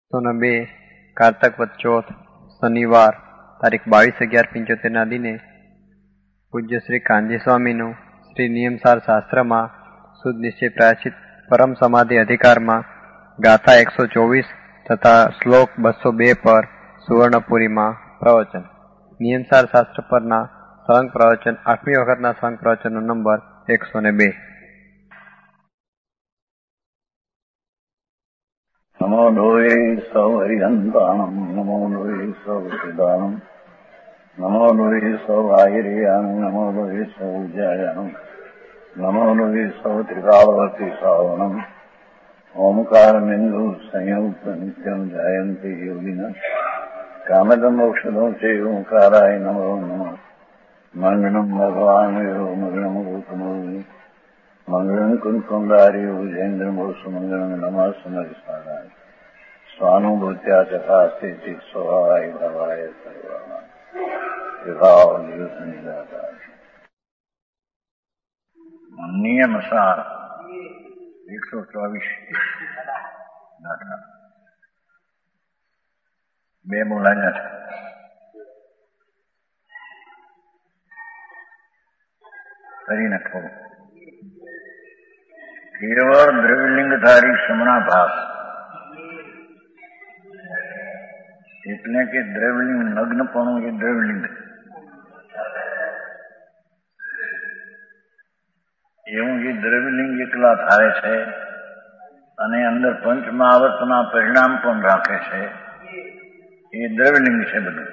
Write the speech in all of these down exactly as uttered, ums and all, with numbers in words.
સોના બે કારતક વદ ચોથ શનિવાર તારીખ બાવીસ અગિયાર પંચોતેરના દિને પૂજ્ય શ્રી કાનજી સ્વામીનું શ્રી નિયમસાર શાસ્ત્રમાં શુદ્ધ નિશ્ચય પ્રાયશ્ચિત પરમ સમાધિ અધિકારમાં ગાથા એકસો ચોવીસ તથા શ્લોક બસો બે પર સુવર્ણપુરીમાં પ્રવચન. નિયમસાર શાસ્ત્ર પરના સળંગ પ્રવચન આઠમી વખતના સળંગ પ્રવચનનો નંબર એકસો ને બે. નમો લોહે સૌ હરિહંતાણમ નમો લોહે સૌ સિદાનમ નમો લોહે સૌ આયર્યાણમ નમો લોહે સૌ જયાણમ નમો લોહે સૌ ત્રિકાવતી સાવણમ ઓમકાર બિંદુ સંયુક્ત નિત્યમ જયંતિ યોગિના કામદમોક્ષદો છે ઓંકારાય નમો નમઃ. મંગળમ ભગવાન મંગળમ ગૌતમો મંગળમ કુંકુંડારી ભુજેન્દ્રમો સુમંગળમ નમઃ સમરિસારાય સ્વાનુભૂત્યા ચકાસ્તે ચિત સ્વભાવાય ભવાય સર્વાના વિભાવ નિયુત નિરાકાર. નિયમસાર એકસો ચોવીસ ગાથા બે બોલાયા છે. કરીને થોડું કેવળ દ્રવ્યલિંગધારી સમણાભાસ એટલે કે દ્રવ્યલિંગ નગ્નપણું એ દ્રવ્યલિંગ એવું જે દ્રવ્યલિંગ એકલા થાય છે અને અંદર પંચમહાવર્તના પરિણામ પણ રાખે છે એ દ્રવ્યલિંગ છે બધું.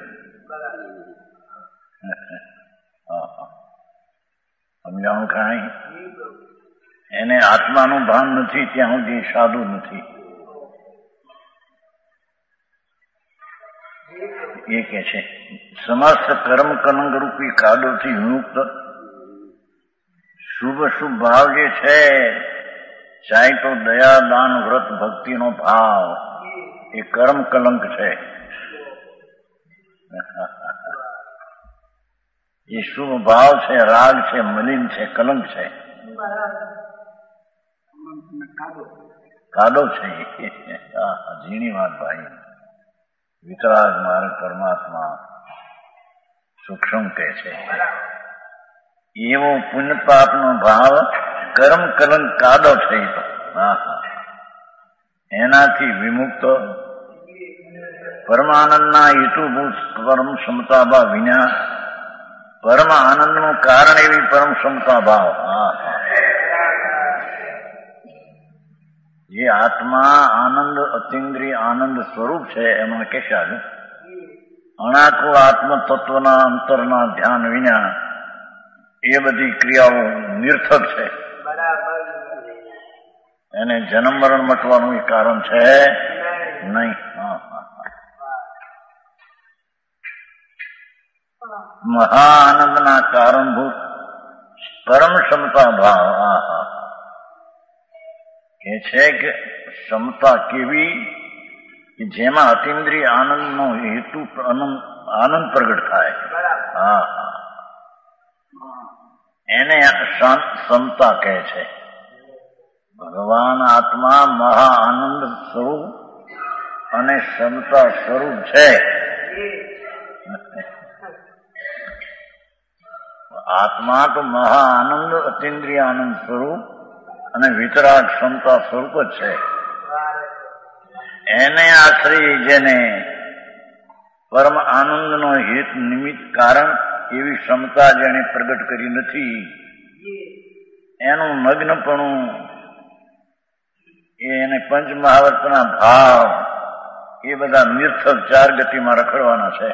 સમજાણું કાંઈ એને આત્માનું ભાન નથી ત્યાં સુધી સાધુ નથી. એ કે છે સમસ્ત કર્મ કલંક રૂપી કાદોથી વિમુક્ત શુભ શુભ ભાવ જે છે, ચાહે તો દયા દાન વ્રત ભક્તિનો ભાવ, એ કર્મ કલંક છે. એ શુભ ભાવ છે, રાગ છે, મલિન છે, કલંક છે, કાદો છે. ઝીણી વાત ભાઈ. વિતરાગ માર્ગ પરમાત્મા સૂક્ષ્મ કહે છે એવો પુણ્ય પાપનો ભાવ કર્મ કલંક કાદો છે. એનાથી વિમુક્ત પરમાનંદના હેતુભૂત પરમ ક્ષમતા ભાવ વિના પરમ આનંદનું કારણ એવી પરમ ક્ષમતા ભાવ. જે આત્મા આનંદ અતિન્દ્રિય આનંદ સ્વરૂપ છે એમાં કહેશા અણાકુ આત્મ તત્વના અંતરના ધ્યાન વિના એ બધી ક્રિયાઓ નિર્થક છે. એને જન્મ મરણ મટવાનું એ કારણ છે નહીં. મહા આનંદના કારણભૂત પરમ ક્ષમતા ભાવ કે છે કે ક્ષમતા કેવી કે જેમાં અતિન્દ્રિય આનંદનો હેતુ આનંદ પ્રગટ થાય. હા હા એને ક્ષમતા કહે છે. ભગવાન આત્મા મહા આનંદ સ્વરૂપ અને ક્ષમતા સ્વરૂપ છે. આત્મા તો મહા આનંદ અતિન્દ્રિય આનંદ સ્વરૂપ અને વિતરાગ ક્ષમતા સ્વરૂપ જ છે. એને આશ્રય જેને પરમ આનંદનો હેત નિમિત્ત કારણ એવી ક્ષમતા જેને પ્રગટ કરી નથી, એનું નગ્નપણું એને પંચમહાવર્તના ભાવ એ બધા નિર્થક ચાર ગતિમાં રખડવાના છે.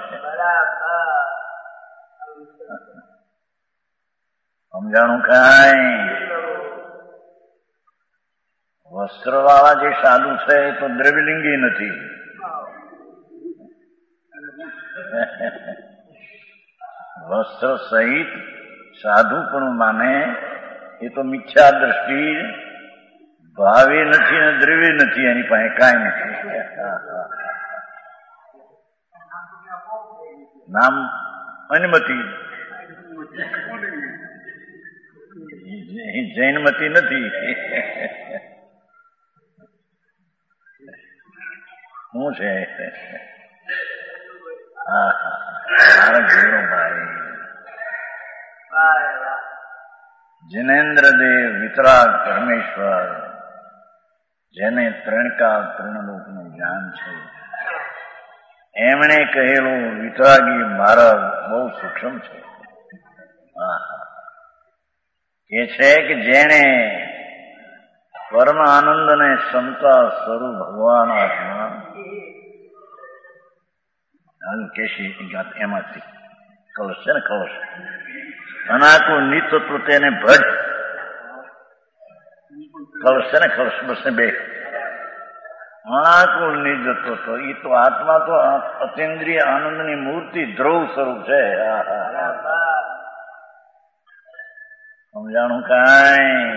સમજાણું કાંઈ? વસ્ત્ર વાળા જે સાધુ છે એ તો દ્રવ્યલિંગી નથી. વસ્ત્ર સહિત સાધુ પણ માને એ તો મિથ્યા દ્રષ્ટિ, ભાવે નથી અને દ્રવ્ય નથી, એની પાસે કાંઈ નથી. નામ અનમતી, જૈનમતી નથી. શું છે? હા હા ભાઈ જિનેન્દ્રદેવ વિતરાગ પરમેશ્વર, જેને ત્રણકાળ ત્રણલોકનું જ્ઞાન છે, એમણે કહેલું વિતરાગી માર્ગ બહુ સૂક્ષ્મ છે. એ છે કે જેણે પરમ આનંદ અને ક્ષમતા સ્વરૂપ ભગવાન આત્મા કેશી એમાંથી કલશ છે ને, કલશ અનાકું નિતત્વ તેને ભજ કલશ છે ને, કલશ બસ ને બે અનાકુલ નિજત્વ તો એ તો આત્મા તો અતિન્દ્રિય આનંદની મૂર્તિ ધ્રુવ સ્વરૂપ છે. સમજાણું કાંઈ?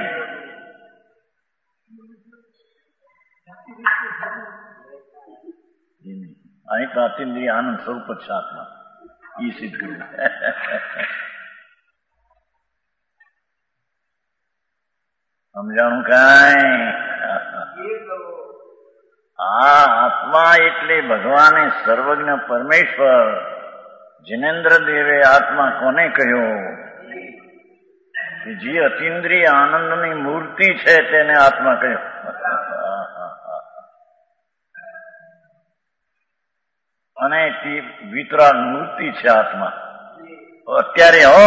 અહીં તો અતિન્દ્રિય આનંદ સ્વરૂપ જ છે આત્મા. એ સિદ્ધ કર્યું. સમજાણું કાંઈ? આ આત્મા એટલે ભગવાને સર્વજ્ઞ પરમેશ્વર જિનેન્દ્ર દેવે આત્મા કોને કહ્યો? જે અતિન્દ્રિય આનંદની મૂર્તિ છે તેને આત્મા કહ્યો. અને તે વિતરાગ મૂર્તિ છે આત્મા. અત્યારે હો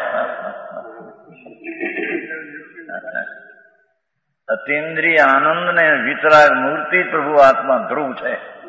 અતિન્દ્રિય આનંદ ને વિતરાગ મૂર્તિ પ્રભુ આત્મા ધ્રુવ છે.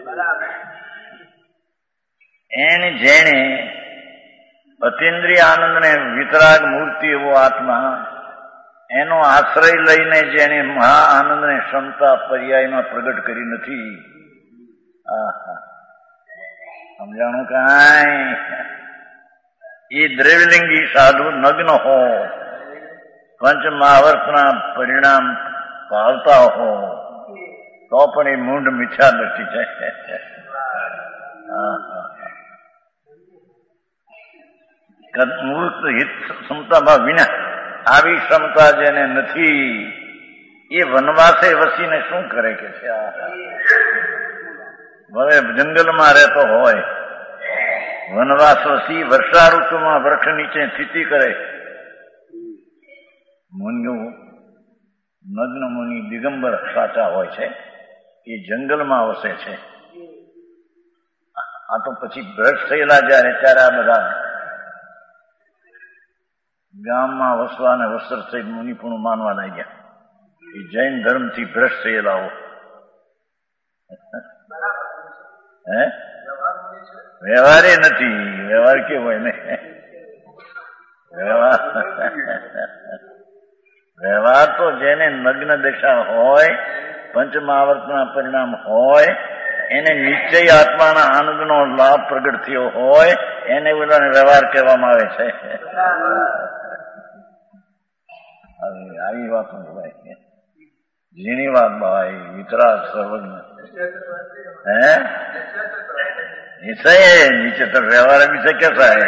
એને જેણે અતિન્દ્રિય આનંદ ને વિતરાગ મૂર્તિ એવો આત્મા એનો આશ્રય લઈને જેને મહા આનંદ ને ક્ષમતા પર્યાયમાં પ્રગટ કરી નથી. આહા સમજાણું કાંઈ? એ દ્રવ્યલિંગી સાધુ નગ્ન હો, પંચ મહાવર્તના પરિણામ પાલતા હો તો પણ એ મૂંઢ મિથ્યા દ્રષ્ટિ છે. મૂર્ત હિત ક્ષમતામાં વિના આવી ક્ષમતા જેને નથી એ વનવાસે વસીને શું કરે કે છે? હવે જંગલમાં રહેતો હોય, વનવાસ વસી વર્ષા ઋતુમાં વૃક્ષ નીચે સ્થિતિ કરે. મુનિઓ નગ્ન મુનિ દિગંબર સાચા હોય છે, એ જંગલમાં વસે છે. આ તો પછી ભ્રષ્ટ થયેલા જયારે ત્યારે આ બધા ગામમાં વસવા અને વસ્ત્ર થઈ મુનિપુણું માનવા લાગ્યા. એ જૈન ધર્મથી ભ્રષ્ટ થયેલા હો. હે વ્યવહારે નથી. વ્યવહાર કેવો હોય ને? વ્યવહાર વ્યવહાર તો જેને નગ્ન દશા હોય, પંચમહાવર્તના પરિણામ હોય, એને નિશ્ચય આત્માના આનંદનો લાભ પ્રગટ થયો હોય, એને બધાને વ્યવહાર કહેવામાં આવે છે. આવી વાત ભાઈ, ઝીણી વાત ભાઈ. વિતરાગ સર્વજ્ઞ હે નિશ્ચય નીચે તો વ્યવહાર વિશે कैसा है?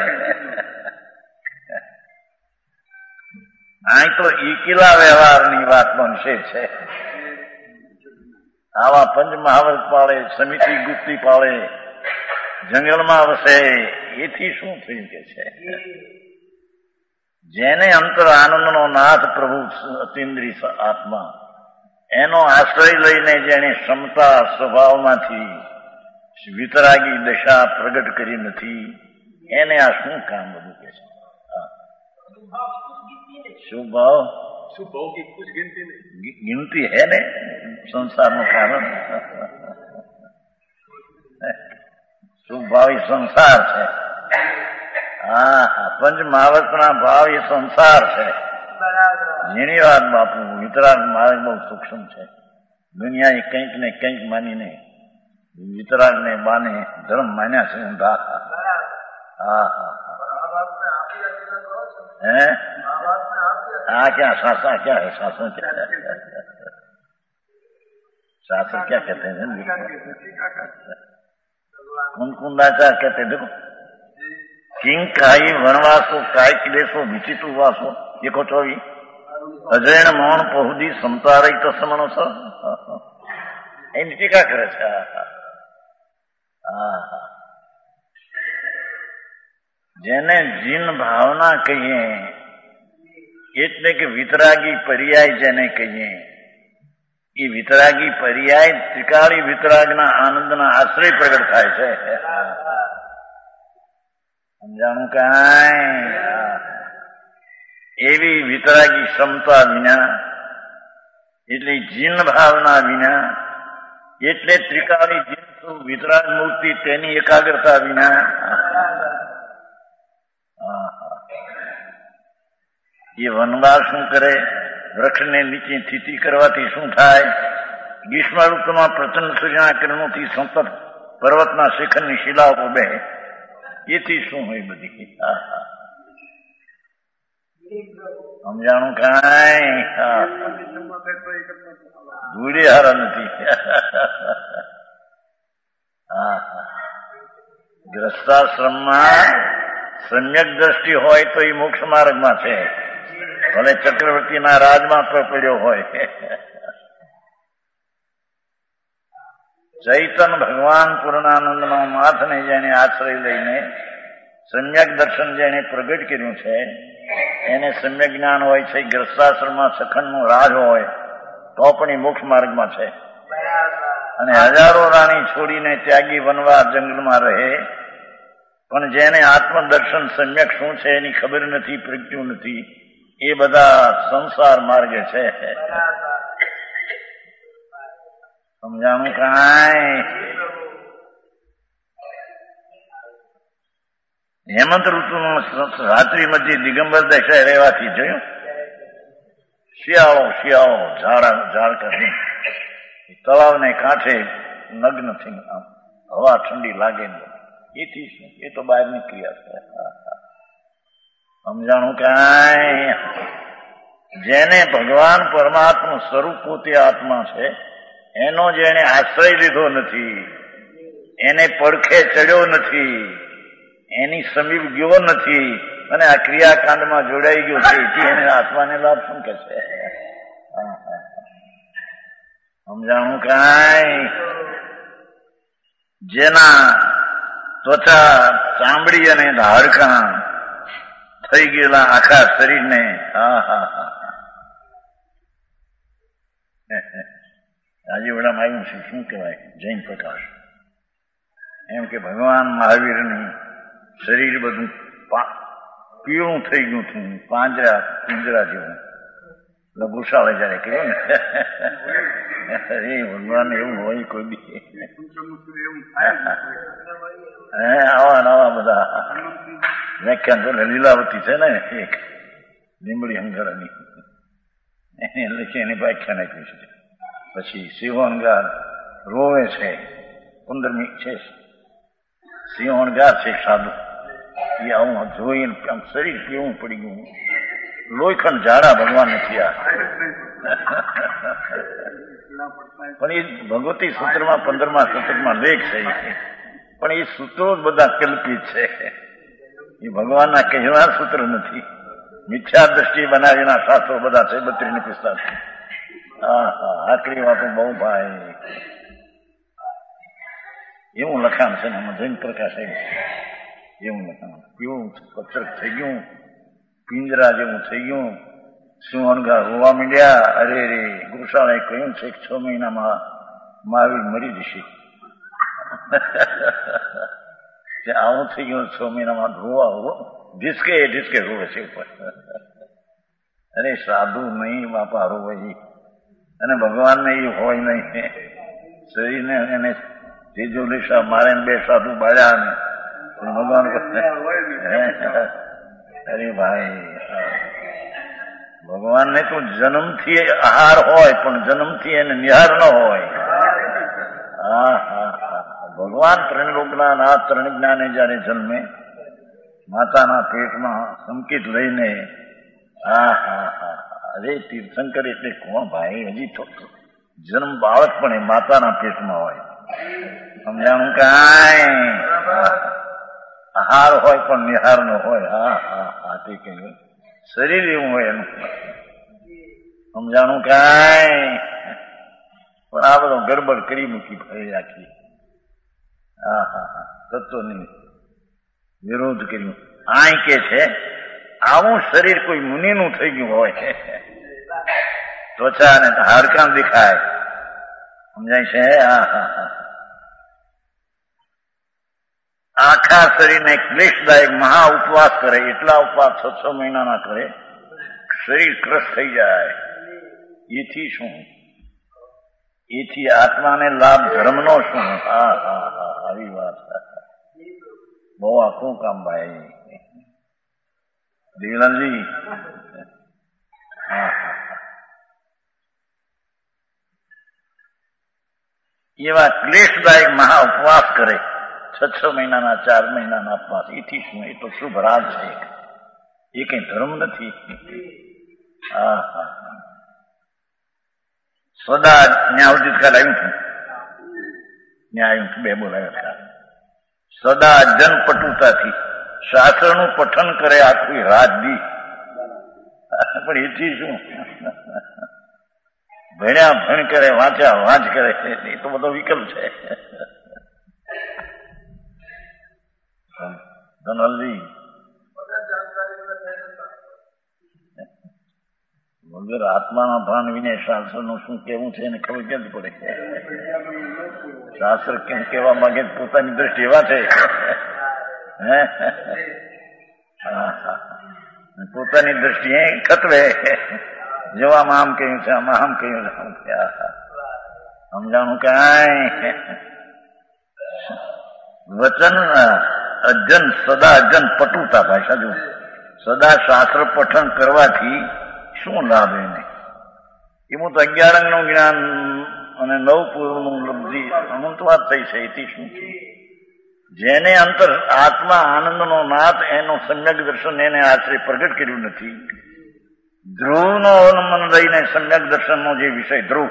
અહીં તો એકલા વ્યવહારની વાતનો નિષેધ છે. આવા પંચ મહાવર્ત પાળે, સમિતિ ગુપ્તિ પાળે, જંગલમાં વસે, એથી શું થયું કે છે? જેને અંતર આનંદનો નાથ પ્રભુ અતિન્દ્રિય આત્મા એનો આશ્રય લઈને જેને ક્ષમતા સ્વભાવમાંથી વિતરાગી દશા પ્રગટ કરી નથી, એને આ શું કામ બધું કે છે? शुभ भाव शुभ भाव की कुछ गिनती नहीं, गिनती है ने संसार નું કારણ. શુભ ભાવ એ સંસાર છે. હા હા પંચ મહાવર્તના ભાવ એ સંસાર છે. ઝીણી વાત બાપુ. વિતરાગ માર્ગ બહુ સૂક્ષ્મ છે. દુનિયાએ કંઈક ને કંઈક માનીને વિતરાગ ને બાને ધર્મ માન્યા છે. ઊંધા. હા હા હે हाँ क्या शास्त्र क्या है? शास्त्र क्या है? शास्त्र क्या कहते हैं? कौन कुंदाचार कहते हैं? देखो किंग काई वनवासो काय क्लेशो विचितु वासो देखो चौवी अजैन मौन पहुदी समता रही तस्मनो सर एनी टीका करे છે. હા, જેને જીન ભાવના કહીએ એટલે કે વિતરાગી પર્યાય જેને કહીએ, એ વિતરાગી પર્યાય ત્રિકાળી વિતરાગના આનંદના આશ્રય પ્રગટ થાય છે. સમજાણું કાંઈ? એવી વિતરાગી ક્ષમતા વિના, એટલે જીન ભાવના વિના, એટલે ત્રિકાળી જીન વિતરાગ મૂર્તિ તેની એકાગ્રતા વિના એ વનવાસ શું કરે? વૃક્ષને નીચે સ્થિતિ કરવાથી શું થાય? ગ્રીષ્મ ઋતુમાં પ્રચંડ સૂર્યના કિરણોથી સતત પર્વતના શિખરની શિલાઓ ઉભે, એથી શું હોય બધી? સમજાણું કાંઈ? ધૂળે હારા નથી. હા, ગ્રસ્તાશ્રમમાં સમ્યક દ્રષ્ટિ હોય તો એ મોક્ષ માર્ગમાં છે, ભલે ચક્રવર્તીના રાજમાં પડ્યો હોય. ચૈતન ભગવાન પૂર્ણાનંદના માથને જેને આશ્રય લઈને સમ્યક દર્શન જેને પ્રગટ કર્યું છે એને સમ્યક જ્ઞાન હોય છે. ગ્રસ્તાશ્રમમાં સખંડનું રાજ હોય તો પણ એ મોક્ષ માર્ગમાં છે, અને હજારો રાણી છોડીને ત્યાગી વનવા જંગલમાં રહે, પણ જેને આત્મદર્શન સમ્યક શું છે એની ખબર નથી, પ્રગટ્યું નથી, એ બધા સંસાર માર્ગે છે. સમજાણું કાંઈ? હેમંત ઋતુમાં રાત્રિ મધ્ય દિગંબર દશા રહેવાથી જોયું, શિયાળો શિયાળો ઝાડ ઝાડ કરી તળાવને કાંઠે નગ્ન થઈ હવા ઠંડી લાગે ને, એથી શું? એ તો બહારની ક્રિયા છે. સમજાણું કાંઈ? જેને ભગવાન પરમાત્મા સ્વરૂપ પોતે આત્મા છે એનો જેને આશ્રય લીધો નથી, એને પડખે ચડ્યો નથી, એની સમીપ ગયો નથી, અને આ ક્રિયાકાંડમાં જોડાઈ ગયો છે, એથી એને આત્માને લાભ શું કે છે? સમજાણું કાંઈ? જેના ત્વચા ચામડી અને હાડકાં થઈ ગયેલા આખા શરીરને, હા હા હા આજે વડામાં આવ્યું છે, શું કહેવાય? જૈન પ્રકાશ એમ કે ભગવાન મહાવીરની શરીર બધું પીળું થઈ ગયું હતું, પાંજરા પિંજરા જેવું. લઘુશાળે જયારે કહ્યું ને, એ ભગવાન એવું હોય કોઈ બી. હે આવા નવા બધા વ્યાખ્યાન તો લીલાવતી છે ને એક લીંબડી હંગારાની, એટલે કે એની વ્યાખ્યાન આપ્યું છે. પછી સિંહોણગાર રોવે છે, પંદરમી છે સિંહોણગાર છે સાધુ, એ આવું જોઈને આમ શરીર કેવું પડી ગયું, લોહીખંડ ઝાડા ભગવાન નથી આ. પણ એ ભગવતી સૂત્રમાં પંદરમા સૂત્રમાં લેખ છે, પણ એ સૂત્રો જ બધા કલ્પિત છે, એ ભગવાનના કહેવા સૂત્ર નથી. મિથ્યા દ્રષ્ટિ બનાવીના શાસ્ત્રો બધા છે, બત્રીસ ને પિસ્તાલીસ. હા હા આકરી વાતો બહુ ભાઈ. એવું લખાણ છે ને જૈન પ્રકાશ એવું લખાણ, કેવું પત્રક થઈ ગયું, પિંજરા જેવું થઈ ગયું, સિંહોણગાર રોવા માંડ્યા. અરે રે, ગોશાળાએ કહ્યું છે કે છ મહિનામાં મહાવીર મરી જશે. આવું થઈ ગયું, છ મહિનામાં રોવા હો ઢીસકે ઢીસકે રોવે છે ઉપર. અરે સાધુ નહીં બાપા રોવે, અને ભગવાનને એ હોય નહીં. શરીરને એને ત્રીજો લીસા મારે બે સાધુ બાળ્યા ને ભગવાન. અરે ભાઈ, ભગવાનને તો જન્મથી આહાર હોય પણ જન્મથી એને નિહાર ન હોય. હા હા હા ભગવાન ત્રણલોકના નાથ ત્રણ જ્ઞાને જયારે જન્મે માતાના પેટમાં સંકેત લઈને, હા હા હા અરે તીર્થંકર એટલે કોણ ભાઈ? હજી તો જન્મ બાળક પણ એ માતાના પેટમાં હોય. સમજાણું કાંઈ? આહાર હોય પણ નિહાર નો હોય. હા હા હા તે કહ્યું શરીર એવું હોય એનું. સમજાણું કાંઈ? પણ આ બધો ગડબડ કરી મૂકી ફરી રાખી. હા હા હા તત્વની વિરોધ કર્યું. આ કે છે આવું શરીર કોઈ મુનિનું થઈ ગયું હોય, ત્વચા અને હાડકાં દેખાય, સમજાય છે? હા હા હા આખા શરીરને ક્લેશદાયક મહા ઉપવાસ કરે, એટલા ઉપવાસ છ છ મહિનાના કરે, શરીર ક્રશ થઈ જાય. એથી શું? એથી આત્માને લાભ, ધર્મનો શું? હા હા હા આવી વાત. બહુ આખું કામ ભાઈ દેવલાલજી. હા હા એવા ક્લેશદાયક મહા ઉપવાસ કરે, છ છ મહિનાના ચાર મહિનાના ઉપવાસ. એથી શું? એ તો શુભ રાજ છે, એ કઈ ધર્મ નથી. હા હા સદા ન્યાયોદિત કાલ આવ્યું છું, ન્યાય બે બોલાયા. સદા જન પટુતાથી શાસ્ત્રનું પઠન કરે આખું રાત દી, પણ એથી શું? ભણ્યા ભણ કરે, વાંચ્યા વાંચ કરે, એ તો બધો વિકલ્પ છે. ધનલજી વગર આત્માના ભાન વિને શાસ્ત્રનું શું કેવું છે એને ખબર ક્યાંથી પડે? શાસ્ત્ર કેમ કેવા માંગે પોતાની દ્રષ્ટિ એવા છે, હે પોતાની દ્રષ્ટિએ ખતવે, જવામાં આમ કહ્યું છે, આમાં આમ કહ્યું છે, સમજાણું કાંઈ? વચન અજન સદા અજન પટુતા ભાષા જો સદા શાસ્ત્ર પઠન કરવાથી શું લાભ એને? એમાં તો અગિયાર અંગનું જ્ઞાન અને નવ પૂર્વનું લબ્ધિ અનંત વાત થઈ છે. એથી શું? જેને અંતર આત્મા આનંદનો નાથ એનું સમ્યક દર્શન એને આશ્રય પ્રગટ કર્યું નથી. ધ્રુવનો અવલંબન લઈને સમ્યક દર્શનનો જે વિષય ધ્રુવ,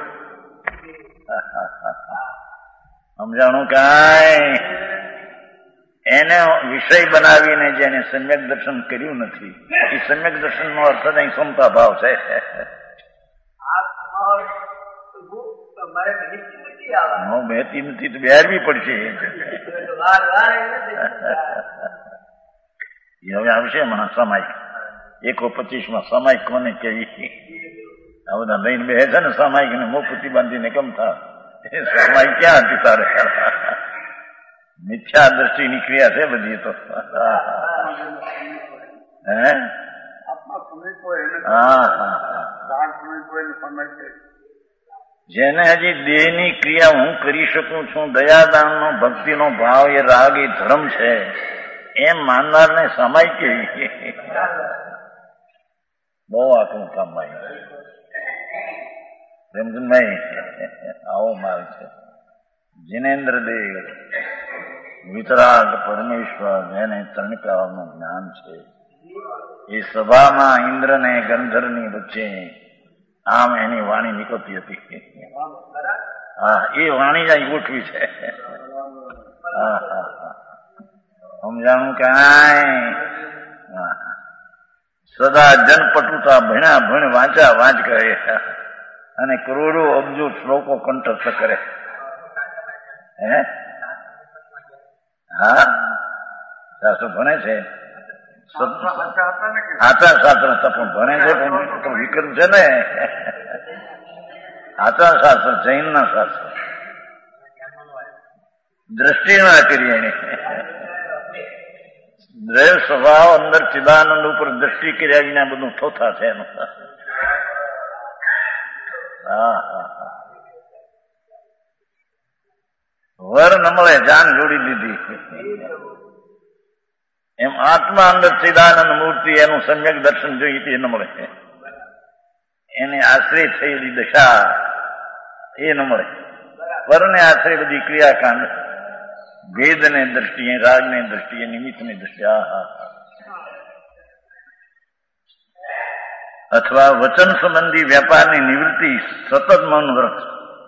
સમજાણું કાંઈ? એને વિષય બનાવીને જેને સમ્યક દર્શન કર્યું નથી, એ સમ્યક દર્શન નો અર્થ જ અહીં ક્ષમતા ભાવ છે. બેતી નથી તો બેરવી પડશે. હવે આવશે હમણાં સમય એકો પચીસ માં સમય કોને કેવી? આ બધા લઈને બે છે ને સામાયિક ને મોકુતી બાંધીને કેમ થાવ? સામાયિક ક્યાં હતી તારે? મિથ્યા દ્રષ્ટિની ક્રિયા છે બધી. તો હે હા હા જેને હજી દેહની ક્રિયા હું કરી શકું છું, દયાદાનનો ભક્તિનો ભાવ, એ રાગ, એ ધર્મ છે, એમ માનનારને સમાય કેવી? બહુ આટલું કામ ભાઈ પ્રેમચંદભાઈ આવો માલ છે. જિનેન્દ્ર દેવ વિતરાગ પરમેશ્વર, જેને તણકાવાનું જ્ઞાન છે, એ સભામાં ઇન્દ્ર ને ગંધર્વની વચ્ચે આમ એની વાણી નીકળતી હતી. હા એ વાણી જ અહીં ગોઠવી છે. હા હા હા સમજાણું કાંઈ? સદા જન પટુતા ભણ્યા ભણ વાંચા વાંચ કરે અને કરોડો અબજો શ્લોકો કંઠસ્થ કરે. હે હા શાસ્ત્ર ભણે છે, આચાર શાસ્ત્ર પણ ભણે છે, પણ વિકલ્પ છે ને. આચાર શાસ્ત્ર જૈન ના શાસ્ત્ર દ્રષ્ટિ ના કરી એને દ્રય સ્વભાવ અંદર ચિદાનંદ ઉપર દ્રષ્ટિ કર્યા વિના બધું થોથા છે એનું. હા હા હા વર ન મળે જાન જોડી દીધી એમ આત્મા અંદર ચિદાનંદ મૂર્તિ એનું સમ્યક દર્શન જોઈએ તે ન મળે. એને આશ્રય થયેલી દશા એ ન મળે. વરને આશ્રય બધી ક્રિયાકાંડ ભેદને દ્રષ્ટિએ, રાગને દ્રષ્ટિએ, નિમિત્તની દ્રષ્ટિએ. અથવા વચન સંબંધી વેપારની નિવૃત્તિ, સતત મૌન વ્રત,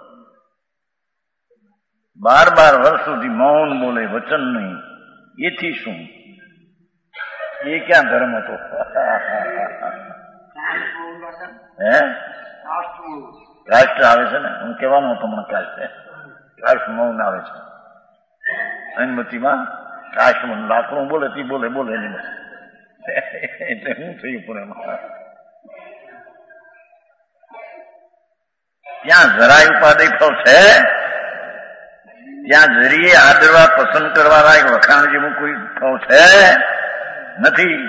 બાર બાર વર્ષ સુધી મૌન બોલે, વચન નહીં. એથી શું? એ ક્યાં ધર્મ હતો? હે રાષ્ટ્ર આવે છે ને, હું કહેવાનું હતો હમણાં કાલ છે રાષ્ટ્ર મૌન આવે છે. સન્મતિમાં કાશમાં લાકડું બોલે તી બોલે બોલે નહીં એટલે શું થયું પુણેમાં ત્યાં જરાય ઉપાધિ ફળ છે? ત્યાં જરીએ આદરવા પસંદ કરવા લાયક વખાણ જેવું કોઈ ફળ છે? નથી.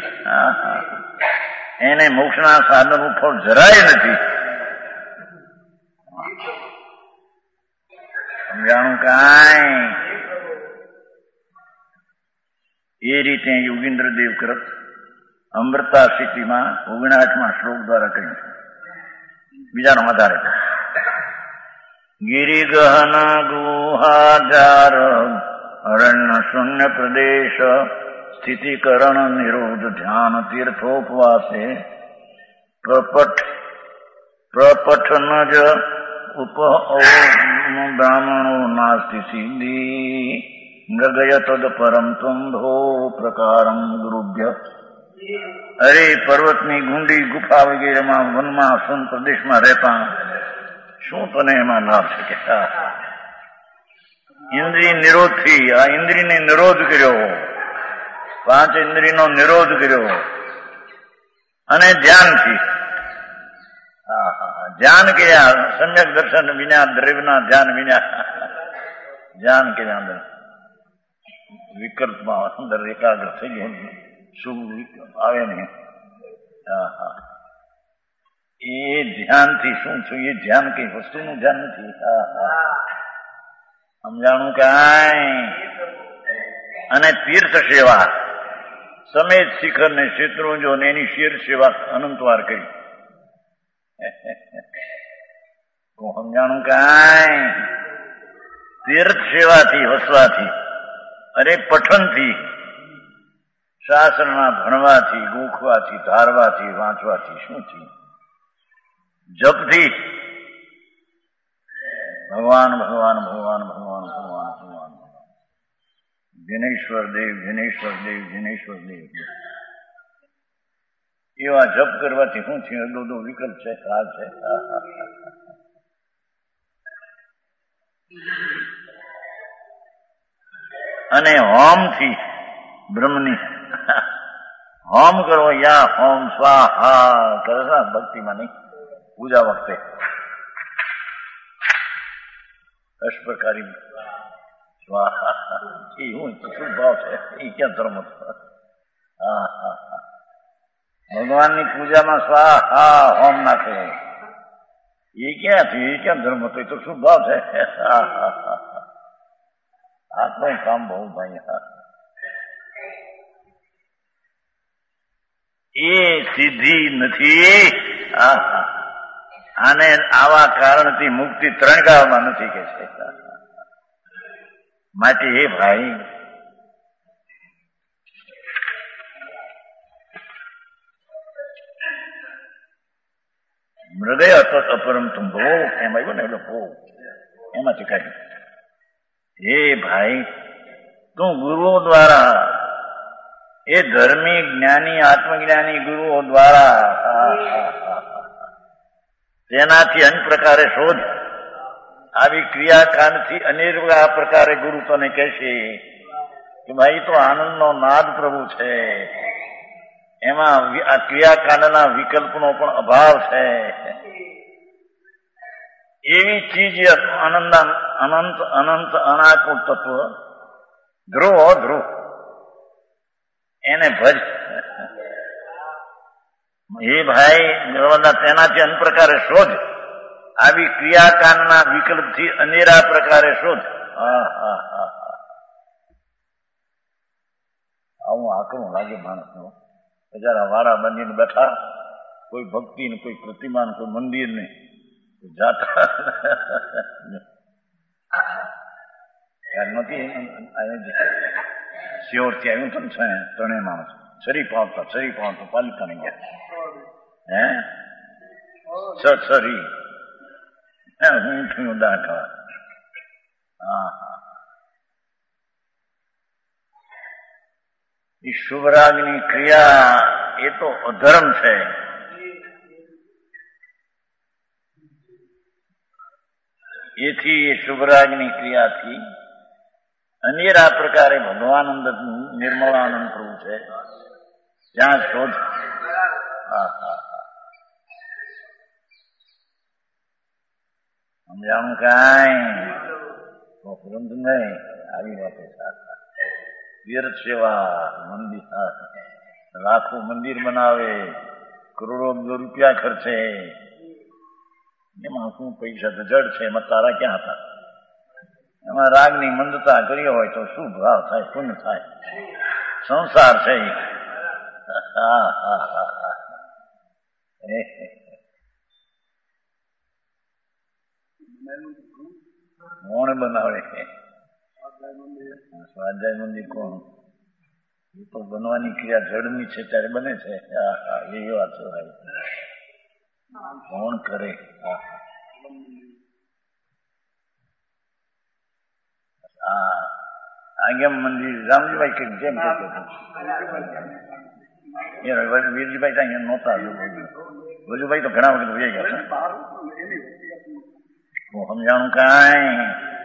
એને મોક્ષના સાધનનું ફળ જરાય નથી. સમજાણું કાંઈ? એ રીતે યોગીન્દ્ર દેવ કૃત અમૃતા સ્થિતિમાં ઓગણાઠમાં શ્લોક દ્વારા કહ્યું. બીજાનો વધારે ગિરિગહન ગુહાજાર અરણ્ય શૂન્ય પ્રદેશ સ્થિતિકરણ નિરોધ ધ્યાન તીર્થોપવાસે પ્રપઠ પ્રપઠન જ ઉપ બ્રાહ્મણો નાસ્તિ સિદ્ધિ મૃગય તદ પરમ તુંભો પ્રકારમ ગુરુભ્ય. અરે પર્વતની ગુંડી ગુફા વગેરેમાં વનમાં સુન પ્રદેશમાં રહેતા શું તને એમાં લાભ છે? ઇન્દ્રિય નિરોધથી આ ઇન્દ્રિયને નિરોધ કર્યો, પાંચ ઇન્દ્રિયનો નિરોધ કર્યો અને ધ્યાનથી ધ્યાન કર્યા. સમ્યક દર્શન વિના દ્રવ્યના ધ્યાન વિના ધ્યાન કર્યા અંદર વિકલ્પમાં અંદર એકાગ્ર થઈ ગયો. શું આવે ને એ ધ્યાનથી શું થયું? એ ધ્યાન કઈ વસ્તુનું ધ્યાન નથી. સમજાણું કાંઈ? અને તીર્થ સેવા સમેત શિખર ને શેત્રુંજો ને એની શેર સેવા અનંતવાર કરી. સમજાણું કાંઈ? તીર્થ સેવાથી વસવાથી, અરે પઠનથી, શાસ્ત્રના ભણવાથી, ગોખવાથી, ધારવાથી, વાંચવાથી શું થયું? જપથી ભગવાન ભગવાન ભગવાન ભગવાન ભગવાન ભગવાન જિનેશ્વર દેવ જિનેશ્વર દેવ જિનેશ્વર દેવ એવા જપ કરવાથી શું થયું? દો દો વિકલ્પ છે, આ છે. અને હોમથી બ્રહ્મની હોમ કરો. યા હોમ સ્વાહા કરે છે ભક્તિમાં નહીં, પૂજા વખતે અષ્ટપ્રકારી સ્વાહા એ હું શું ભાવ છે? એ ક્યાં ધર્મ? હા હા હા ભગવાનની પૂજામાં સ્વાહા હોમ નાખે એ ક્યાંથી? એ ક્યાં ધર્મ હતો? એ તો શું ભાવ છે? હા હા હા આત્મા કામ બહુ ભાઈ. હા એ સિદ્ધિ નથી. આને આવા કારણથી મુક્તિ ત્રણ કાળમાં નથી કે છે. માટે હે ભાઈ મૃદય અતત અપરમ તુમ ભો એમ આવ્યું ને એટલે ભો એમાંથી કાઢ્યું. હે ભાઈ તું ગુરુઓ દ્વારા એ ધર્મી જ્ઞાની આત્મજ્ઞાની ગુરુઓ દ્વારા તેનાથી અન્ય પ્રકારે શોધ. આવી ક્રિયાકાંડથી અનેક પ્રકારે ગુરુ તને કહેશે કે ભાઈ તો આનંદનો નાદ પ્રભુ છે, એમાં આ ક્રિયાકાંડના વિકલ્પનો પણ અભાવ છે. એવી ચીજ આનંદ અનંત અનંત અનાકુળ તત્વ ધ્રુવ ધ્રુવ એને ભજ. એ ભાઈ તેનાથી અન્ય પ્રકારે શોધ. આવી ક્રિયાકાંડના વિકલ્પથી અનેરા પ્રકારે શોધ. આવું આકરું લાગે માણસનું. બજારા વારા બાંધીને બેઠા, કોઈ ભક્તિ ને કોઈ પ્રતિમા ને કોઈ મંદિર ને જાતા નથી. શિયોરથી આવ્યું તો ત્રણેય માણસ છરી પાવતા છરી પાવતા પાલિકાને ગયા. હે છ છરી હું થયું દાખલા. હા હા એ શુભરાગની ક્રિયા એ તો અધર્મ છે. એથી એ શુભરાગની ક્રિયાથી અનેરા પ્રકારે ભગવાનંદ નિર્મળાનંદ પ્રભુ છે ત્યાં શોધ. હા હા સમજાણું કાંઈ ગ્રંથ નહીં. આવી વાતો તીર્થ સેવા મંદિર લાખો મંદિર બનાવે, કરોડો રૂપિયા ખર્ચે, એમાં શું પૈસા તો જડ છે, એમાં તારા ક્યાં હતા? એમાં રાગની મંદતા કરી હોય તો શું ભાવ થાય, પુણ્ય થાય? સંસાર છે. હા હા હા હા કોણ બનાવે? સ્વાધ્યાય મંદિર કોણ? એ તો બનવાની ક્રિયા જડની છે ત્યારે બને છે. હા હા એવી વાત છે ભાઈ. કોણ કરે? હા હા આગેમ મંદિર રામજીભાઈ કઈક જેમ કહેતો વીરજીભાઈ ત્યાં નહોતા. વજુભાઈ તો ઘણા વખત વહી ગયા. સમજાણું કાંઈ?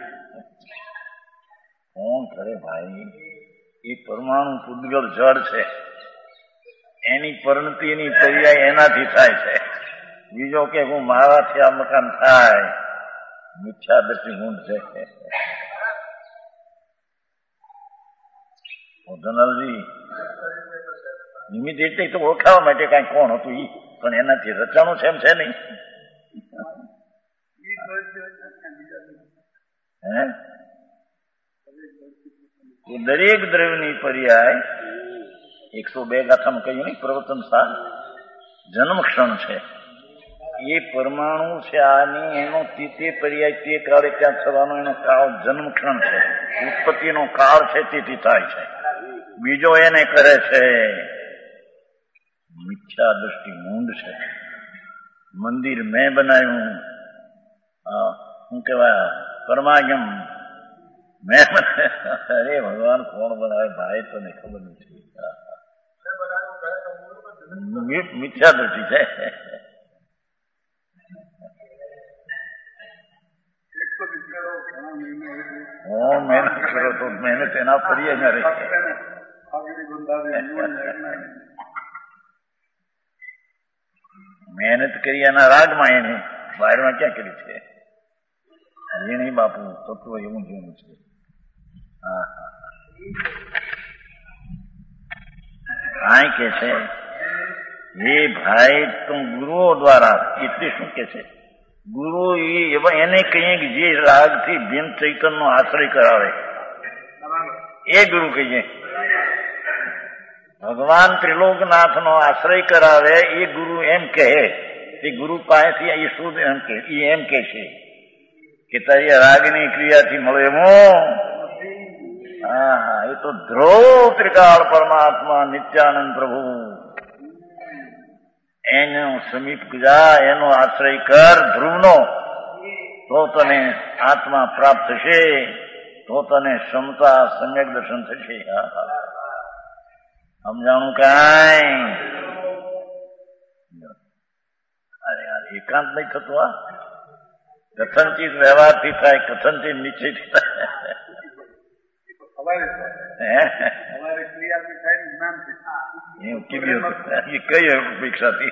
કોણ કરે ભાઈ? એ પરમાણુ પૂદગલ જળ છે, એની પરિણતિની પર્યાય એનાથી થાય છે. બીજો કે હું મારાથી આ મકાન થાય, મિથ્યા દર્શી ઊંડ છે. ધનલજી નિમિત્ત એટલે તો ઓળખાવા માટે કઈ કોણ હતું ઈ, પણ એનાથી રચાણું છે એમ છે નહીં. હે દરેક દ્રવ્યની પર્યાય એકસો બે ગાથામાં કહ્યું નહીં, પ્રવર્તન સ્થાન જન્મ ક્ષણ છે. એ પરમાણુ છે આની, એનો તે પર્યાય તે કાળે ત્યાં થવાનો એનો કાળ જન્મ ક્ષણ છે. ઉત્પત્તિનો કાળ છે તેથી થાય છે. બીજો એને કરે છે મિથ્યા દૃષ્ટિ મૂંડ છે. મંદિર મેં બનાવ્યું, શું કેવાય, પરમાગમ મેં બનાવ્યું. અરે ભગવાન કોણ બનાવે ભાઈ? તને ખબર નથી. મિથ્યા દૃષ્ટિ છે. હું મહેનત કરો તો મહેનત એના ફરીએ ન રહી. મહેનત કરી એના રાગમાં, એને બહારમાં ક્યાં કરી છે? એ નહીં બાપુ, તત્વ એવું જેવું છે. હા હા કાંઈ કે છે એ ભાઈ તું ગુરુઓ દ્વારા, એટલે શું કે છે? ગુરુ એને કહીએ કે જે રાગથી ભીમ ચૈતનનો આશ્રય કરાવે એ ગુરુ કહીએ. ભગવાન ત્રિલોકનાથનો આશ્રય કરાવે એ ગુરુ એમ કહે. તે ગુરુ પાસેથી એ શુદ્ધ એમ કે એ એમ કે છે કે તારી રાગની ક્રિયાથી મળે એમો. હા હા એ તો ધ્રુવ ત્રિકાળ પરમાત્મા નિત્યાનંદ પ્રભુ, એનો સમીપ જા, એનો આશ્રય કર ધ્રુવનો, તો તને આત્મા પ્રાપ્ત થશે, તો તને ક્ષમતા સમ્યક દર્શન થશે. સમજાણું કાંઈ? અરે યાર એકાંત નહીં થતું. આ કથનચિત વ્યવહારથી થાય, કથનચિત નિશ્ચયથી થાય. કઈ અપેક્ષાથી?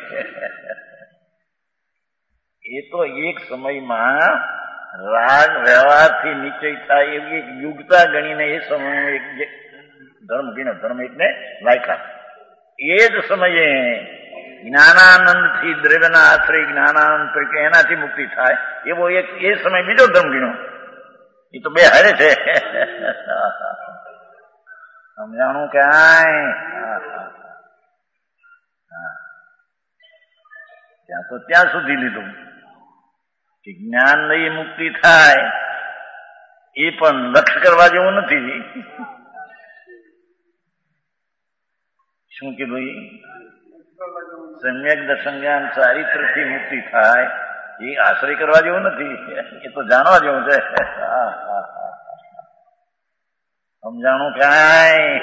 એ તો એક સમયમાં રાગ વ્યવહારથી નિશ્ચય થાય એવી એક યુગતા ગણીને એ સમય એક ધર્મ ગીનો, ધર્મ એટલે લાયકા. એ જ સમયે જ્ઞાનાનંદ થી દ્રવ્યના આશ્રય જ્ઞાનાનંદ તરીકે એનાથી મુક્તિ થાય એવો એક એ સમય બીજો ધર્મ ગીનો. એ તો બે હારે છે. સમજાણું કાંઈ? ત્યાં તો ત્યાં સુધી લીધું કે જ્ઞાન લઈ મુક્તિ થાય એ પણ લક્ષ્ય કરવા જેવું નથી. શું કીધું? સમ્યક દર્શન જ્ઞાન ચારિત્રથી મુક્તિ થાય એ આશ્રય કરવા જેવું નથી, એ તો જાણવા જેવું છે. સમજાણું કાંઈ?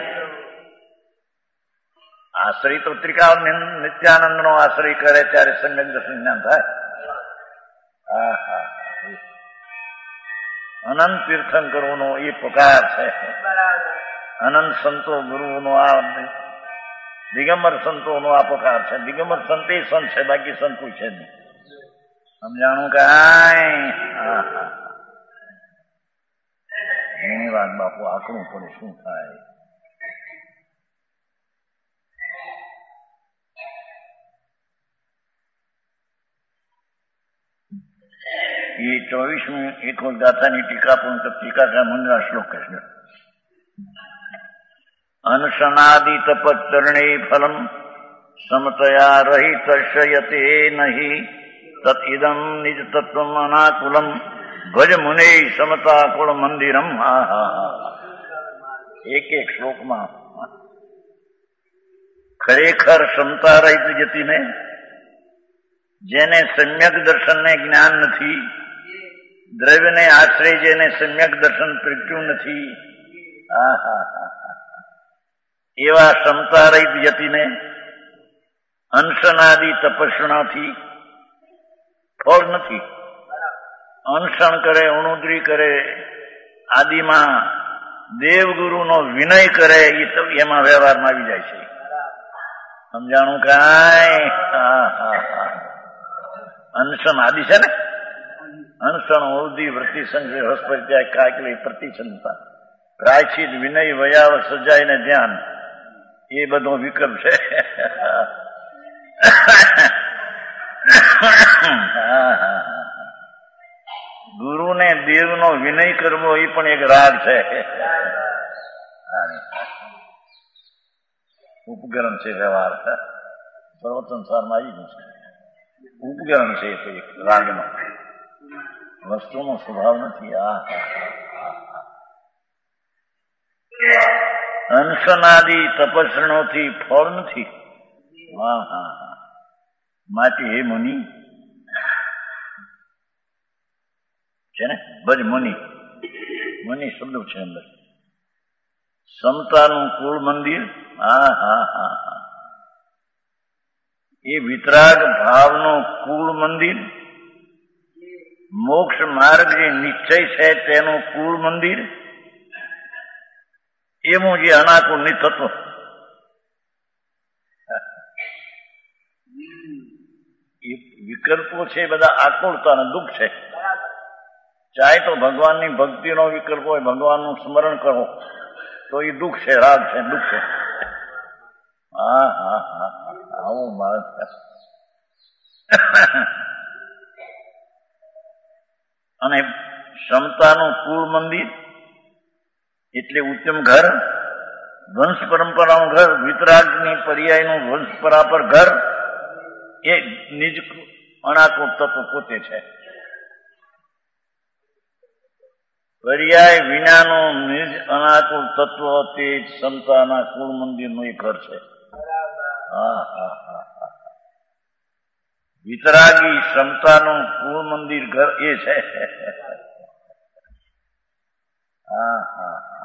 આશ્રય તો ત્રિકાળ નિત્યાનંદ નો આશ્રય કરે ત્યારે સમ્યક દર્શન જ્ઞાન થાય. હા હા અનંત તીર્થંકરોનો એ પ્રકાર છે. અનંત સંતો ગુરુઓનો આ દિગંબર સંતોનો આ પ્રકાર છે. દિગંબર સંત એ સંત છે, બાકી સંત કોઈ છે નહીં. સમજાણું કાંઈ? એની વાત બાપુ આકડું પડે શું થાય. એ ચોવીસમી એક ગાથાની ટીકા પણ ટીકાકાર મંગળા શ્લોક છે. અનશનાદિ તપચરણે ફલમ સમતયા રહિત યતે નહિ તત ઇદમ નિજ તત્વમ અનાકુલમ ભજ મુને સમતા કુળ મંદિરમ. હા હા હા, એક એક શ્લોકમાં ખરેખર ક્ષમતા રહિત જતીને, જેને સમ્યક દર્શનને જ્ઞાન નથી, દ્રવ્યને આશ્રય જેને સમ્યક દર્શન પ્રગટ્યું નથી, હા હા હા, એવા ક્ષમતા રહિત જતીને અનશનાદિ તપસ્યાથી ફળ નથી. અનશન કરે, અણુદ્રી કરે, આદિમાં દેવગુરુનો વિનય કરે, એ તો એમાં વ્યવહારમાં આવી જાય છે. સમજાણું કાંઈ? હા હા હા, અનશન આદિ છે ને. અનશન અવધિ વૃત્તિ સંગ્રહ હસ્પત્યાગ કાકલી પ્રતિસંતા પ્રાયચિત વિનય વયાવ સજાય ને ધ્યાન, એ બધો વિકલ્પ છે. ગુરુને દેવનો વિનય કરવો એ પણ એક રાગ છે. ઉપકરણ છે વ્યવહાર, પ્રવચન સારમાં આવી ગયું છે. ઉપકરણ છે તે રાગનો, વસ્તુનો સ્વભાવ નથી. આ અનશનાદિ તપસ્યાથી ફળ નથી. હા હા હા, માટે હે મુનિ છે ને, ભજ મુનિ, મુનિ શબ્દ છે અંદર. સમતાનું કુળ મંદિર, હા હા હા હા, એ વિતરાગ ભાવનો કુળ મંદિર, મોક્ષ માર્ગ જે નિશ્ચય છે તેનું કુળ મંદિર, એવું જે અનાકુળ ની તત્વ. એ વિકલ્પો છે બધા આકુળતા અને દુઃખ છે. ચાહે તો ભગવાનની ભક્તિનો વિકલ્પ હોય, ભગવાનનું સ્મરણ કરો તો એ દુઃખ છે, રાગ છે, દુઃખ છે. હા હા હા, આવું માર્ગ. અને ક્ષમતાનું કુળ મંદિર એટલે ઉત્તમ ઘર, વંશ પરંપરાનું ઘર, વિતરાગની પર્યાયનું વંશ પરાપર ઘર, એ નિજ અનાકુળ તત્વ પોતે છે. પર્યાય વિનાનું નિજ અનાકુળ તત્વ તે ક્ષમતાના કુળ મંદિરનું એક ઘર છે. હા હા હા હા, વિતરાગી ક્ષમતાનું કુળ મંદિર ઘર એ છે. હા હા હા,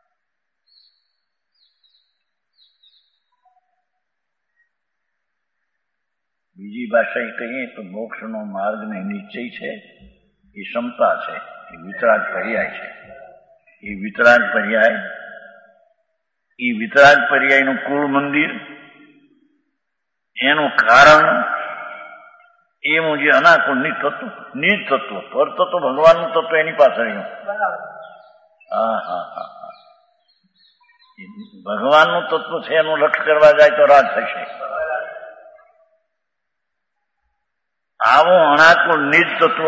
બીજી ભાષા કહીએ તો મોક્ષનો માર્ગ ને નિશ્ચય છે, એ ક્ષમતા છે, એ વિતરાગ પર્યાય છે. એ વિતરાગ પર્યાય, એ વિતરાગ પર્યાયનું કુળ મંદિર, એનું કારણ એવું જે અનાકુળ નિજ તત્વ, નિજ તત્વ, પર તત્વ ભગવાનનું તત્વ એની પાછળ. હા હા હા હા, ભગવાનનું તત્વ છે એનું લક્ષ્ય કરવા જાય તો રાગ થશે. આવું અનાકુળ નિજ તત્વ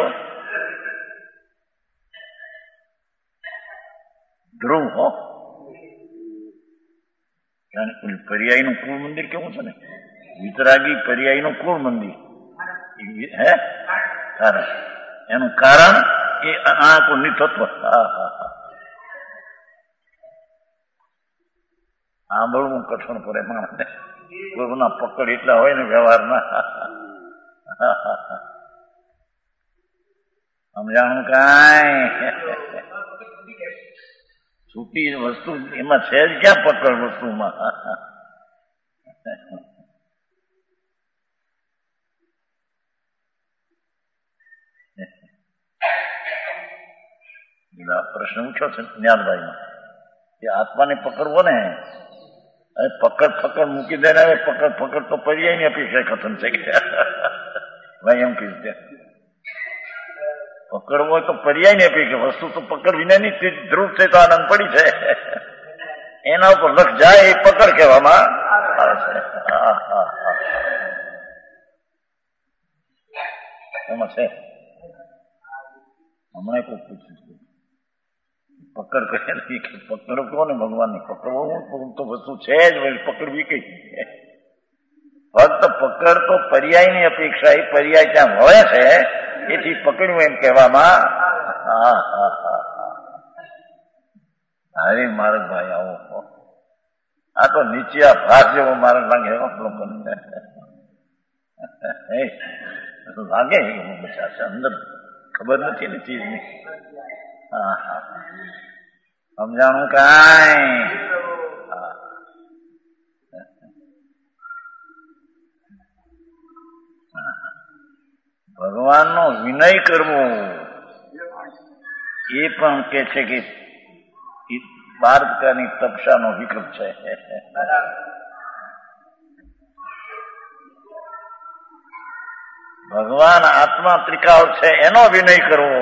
ધ્રુવ હો. પર્યાયનું કુળ મંદિર કેવું છે ને, વિતરાગી પર્યાયનું કુળ મંદિર હે, કારણ એનું કારણ એ અનાકુળ નિજ તત્વ. હા હા હા, આંબળવું કઠણ પડે માણસને, કોઈના પકડ એટલા હોય ને વ્યવહારના. સમજાણું કાંઈ? છૂટી વસ્તુ એમાં છે જ ક્યાં પકડ વસ્તુમાં. પ્રશ્ન ઉઠ્યો છે જ્ઞાનભાઈનો કે આત્માને પકડવો ને પકડ પકડ મૂકી દે ને હવે પકડ પકડ તો પર્યાય ની અપેક્ષા ખતમ છે કે ભાઈ એમ કીધું છે પકડવો હોય તો પર્યાય ની અપેક્ષા વસ્તુ તો પકડ વિનાની ધ્રુવ છે તો આનંદ પડી છે એના ઉપર લક્ષ જાય એ પકડ કહેવામાં આવે છે. એમાં છે હમણાં કોઈ પૂછ્યું પકડ કહે નહીં કે પકડ કહો ને ભગવાનને પકડવું તો વસ્તુ છે જ ભાઈ પકડવી કઈ ફક્ત પકડ તો પર્યાયની અપેક્ષા એ પર્યાય ત્યાં હોય છે એથી પકડ્યું એમ કહેવામાં. હા હા હા હરે માર્ગ ભાઈ આવો આ તો નીચે ભાગ જેવો માર્ગ લાગે લોકોને લાગે બચા છે અંદર ખબર નથી ને ચીજની. હા હા સમજાણું કાંઈ ભગવાનનો વિનય કરવો એ પણ કે છે કે બાર પ્રકારની તપસ્યાનો વિકલ્પ છે. ભગવાન આત્મા ત્રિકાળ છે એનો વિનય કરવો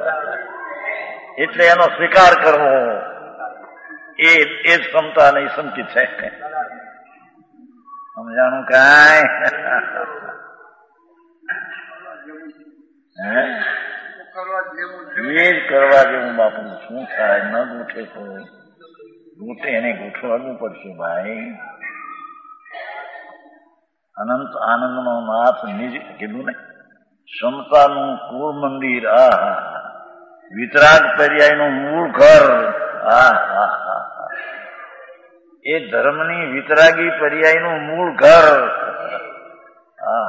એટલે એનો સ્વીકાર કરવો એ એ જ ક્ષમતા અને સંકિત છે. સમજાણું કાંઈ એ જ કરવા જેવું બાપુ શું થાય ન ગૂઠે તો ગૂઠે એને ગૂંઠવાડવું પડશે ભાઈ. અનંત આનંદનો નાથ નિજ કીધું ને ક્ષમતાનું કુળ મંદિર આ વિતરાગ પર્યાયનું મૂળ ઘર. આ એ ધર્મની વિતરાગી પર્યાયનું મૂળ ઘર. આ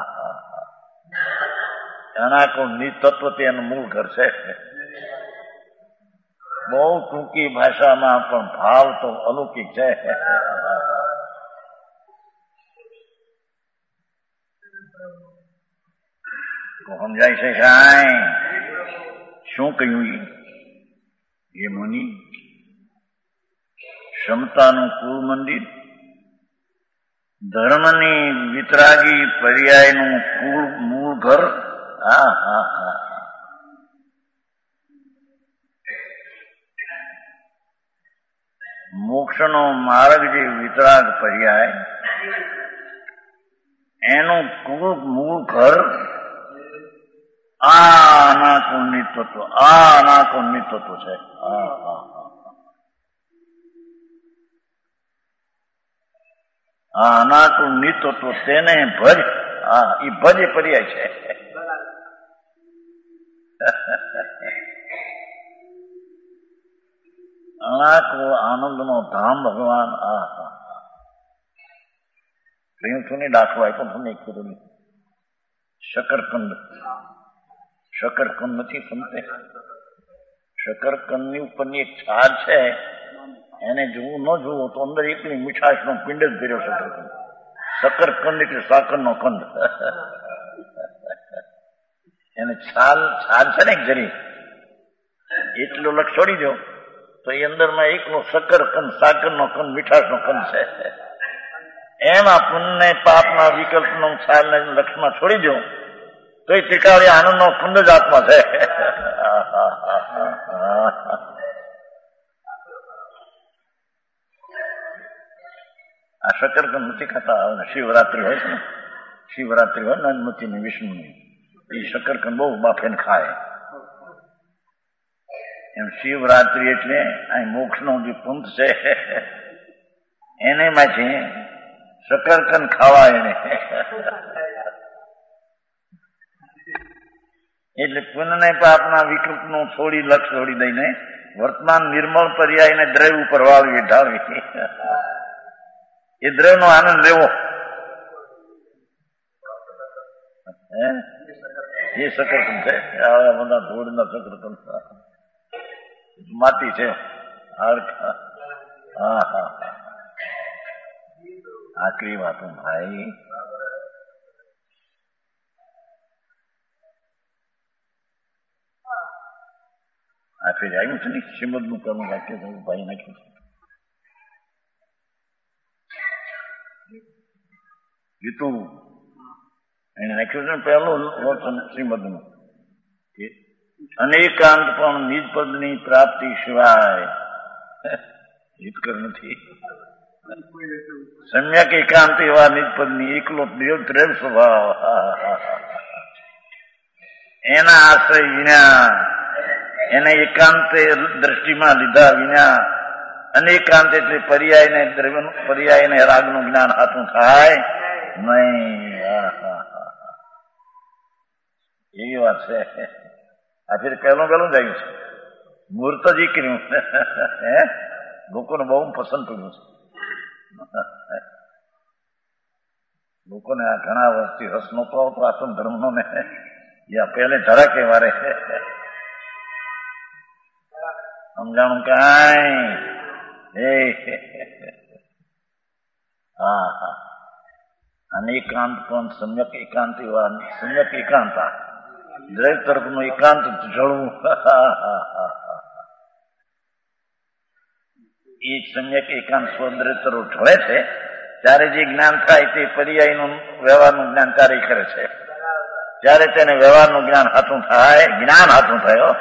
એના કોઈ નિતત્વ તેનું મૂળ ઘર છે. બહુ ટૂંકી ભાષામાં પણ ભાવ તો અલૌકિક છે. સમજાય છે કાંઈ શું કહ્યું એ મુનિ ક્ષમતાનું કુળ મંદિર ધર્મની વિતરાગી પર્યાયનું કુળ મૂળ ઘર. હા હા હા મોક્ષનો માર્ગ જે વિતરાગ પર્યાય એનું કુળ મૂળ ઘર આ અનાકુળની તત્વ આ અનાકુળની તત્વ છે. હા હા આ અનાકુળની તત્વ તેને ભજ. હા એ ભજ એ પર્યાય છે. અનાકુળ આનંદનો ધામ ભગવાન. આ હા કહ્યું છું ને દાખલો આપ્યો તમને એક કીધું શકરકંદ. શકરકંદ નથી સમજે શકરકંદ ની ઉપરની એક છાલ છે એને જોવું ન જોવું તો અંદર એકલી મીઠાશ નો પિંડ જ ભર્યો શકરકંદ. શકરકંદ એટલે સાકર નો કંદ. એને છાલ છાલ છે ને જરી એટલો લક્ષ છોડી દો તો એ અંદરમાં એકનો શકરકંદ સાકર નો કંદ મીઠાશ નો કંદ છે. એમાં પુણ્ય પાપના વિકલ્પનો છાલને લક્ષમાં છોડી દો તો એ ત્રિકાળી આનંદનો કંદ જ આત્મા છે. આ શકરકંદ નથી ખાતા. શિવરાત્રી હોય છે ને શિવરાત્રી હોય નંદમતી ને વિષ્ણુની એ શકરકંદ બહુ બાફેને ખાય. એમ શિવરાત્રી એટલે અહીં મોક્ષનો જે પંથ છે એને માંથી શકરકંદ ખાવા એને એટલે પુનઃ પાપના વિકલ્પનો છોડી લક્ષ છોડી દઈને વર્તમાન નિર્મળ પર્યાયને દ્રવ્ય ઉપર વાળવી ઢાળવી એ દ્રવ્યનો આનંદ લેવો એ શકરકંદ છે. આવા બધા ધૂળના શકરકંદ માટી છે. હા હા આકરી વાતો ભાઈ. આખરી ફેરી આવ્યું છે ને શ્રીમદનું પહેલું વાક્ય ભાઈ નાખ્યું છે ગીતું એને નાખ્યું છે ને પહેલું વચન શ્રીમદનું અનેકાંત પણ નિજ પદની પ્રાપ્તિ સિવાય હિતકર નથી. સમ્યક એકાંત એવા નિજ પદની એકલો દેવ ત્રેવ સ્વભાવ એના આશ્રય વિના એને એકાંતે દ્રષ્ટિમાં લીધા વિના અનેકાંત એટલે પર્યાયને દ્રવ્ય પર્યાયને રાગનું જ્ઞાન હાથું થાય નહીં. એવી વાત છે. આ ફેર પહેલું પહેલું જ આવ્યું છે મુહૂર્ત જ કર્યું હે લોકોને બહુ પસંદ પડ્યું છે. લોકોને આ ઘણા વર્ષથી રસ નતો આવતો આત્મ ધર્મનો ને યા પહેલે ધરાકે વારે સમજાણું કાંઈ એ હા હા અનેકાંત પણ સમ્યક એકાંત એવા સમ્યક એકાંતા દરેક તરફનું એકાંત જળવું એ સમ્યક એકાંત સ્વદ્રે તરફ ઢળે છે ત્યારે જે જ્ઞાન થાય તે પર્યાયનું વ્યવહારનું જ્ઞાન ત્યારે કરે છે. જ્યારે તેને વ્યવહારનું જ્ઞાન હાથું થાય જ્ઞાન હાથું થયો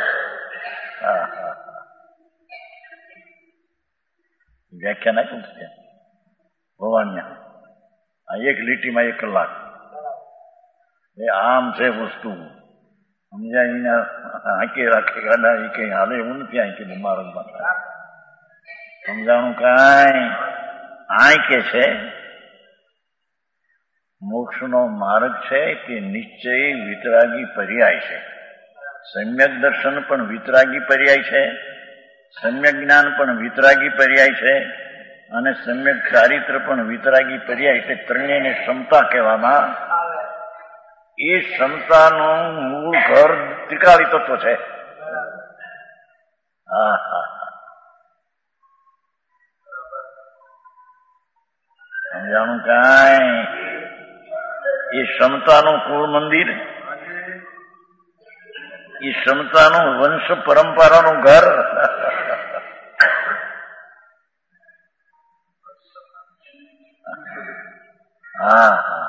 વ્યાખ્યા નાખ્યું છે ભગવાનને આ એક લીટીમાં એક કલાક એ આમ છે વસ્તુ સમજાવીને આંકે રાખે ગાડા એ કઈ હાલે એવું નથી આંકે માર્ગમાં સમજાણું કાંઈ આંકે છે. મોક્ષનો માર્ગ છે કે નિશ્ચય વિતરાગી પર્યાય છે. સમ્યક દર્શન પણ વિતરાગી પર્યાય છે, સમ્યક જ્ઞાન પણ વિતરાગી પર્યાય છે અને સમ્યક ચારિત્ર પણ વિતરાગી પર્યાય એટલે ત્રણેયની ક્ષમતા કહેવામાં. એ ક્ષમતાનું મૂળ ઘર ત્રિકાળી તત્વ છે. હા હા સમજાણું કાંઈ એ ક્ષમતાનું કુળ મંદિર એ ક્ષમતાનું વંશ પરંપરાનું ઘર હા હા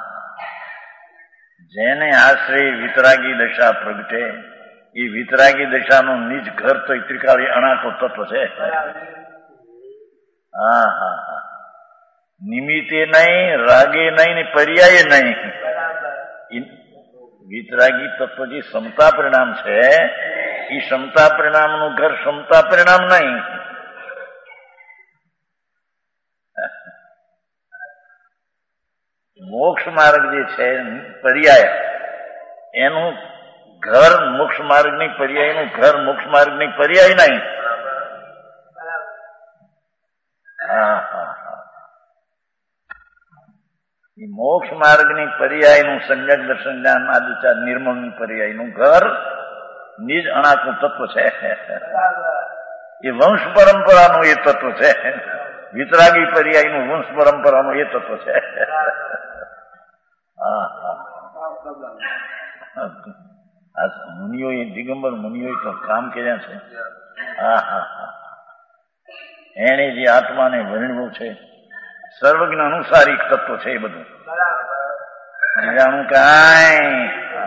જેને આશ્રય વિતરાગી દશા પ્રગટે એ વિતરાગી દશાનું નિજ ઘર તો ત્રિકાળી અણાકો તત્વ છે. હા હા હા નિમિત્તે નહીં, રાગે નહીં ને પર્યાય નહીં. વિતરાગી તત્વ જે ક્ષમતા પરિણામ છે એ ક્ષમતા પરિણામનું ઘર ક્ષમતા પરિણામ નહીં. મોક્ષ માર્ગ જે છે પર્યાય એનું ઘર મોક્ષ માર્ગની પર્યાયનું ઘર મોક્ષ માર્ગની પર્યાય નહીં. હા હા એ મોક્ષ માર્ગની પર્યાયનું સમ્યક દર્શન જ્ઞાન આદિચાર નિર્મળની પર્યાયનું ઘર નિજ અણાકનું તત્વ છે. એ વંશ પરંપરાનું એ તત્વ છે. વિતરાગી પર્યાયનું વંશ પરંપરાનું એ તત્વ છે. હા હા મુનિઓએ દિગંબર મુનિઓએ તો કામ કર્યા છે. હા હા હા એને જે આત્માને વર્ણવું છે સર્વજ્ઞ અનુસારી તત્વ છે એ બધું જાણું કાંઈ.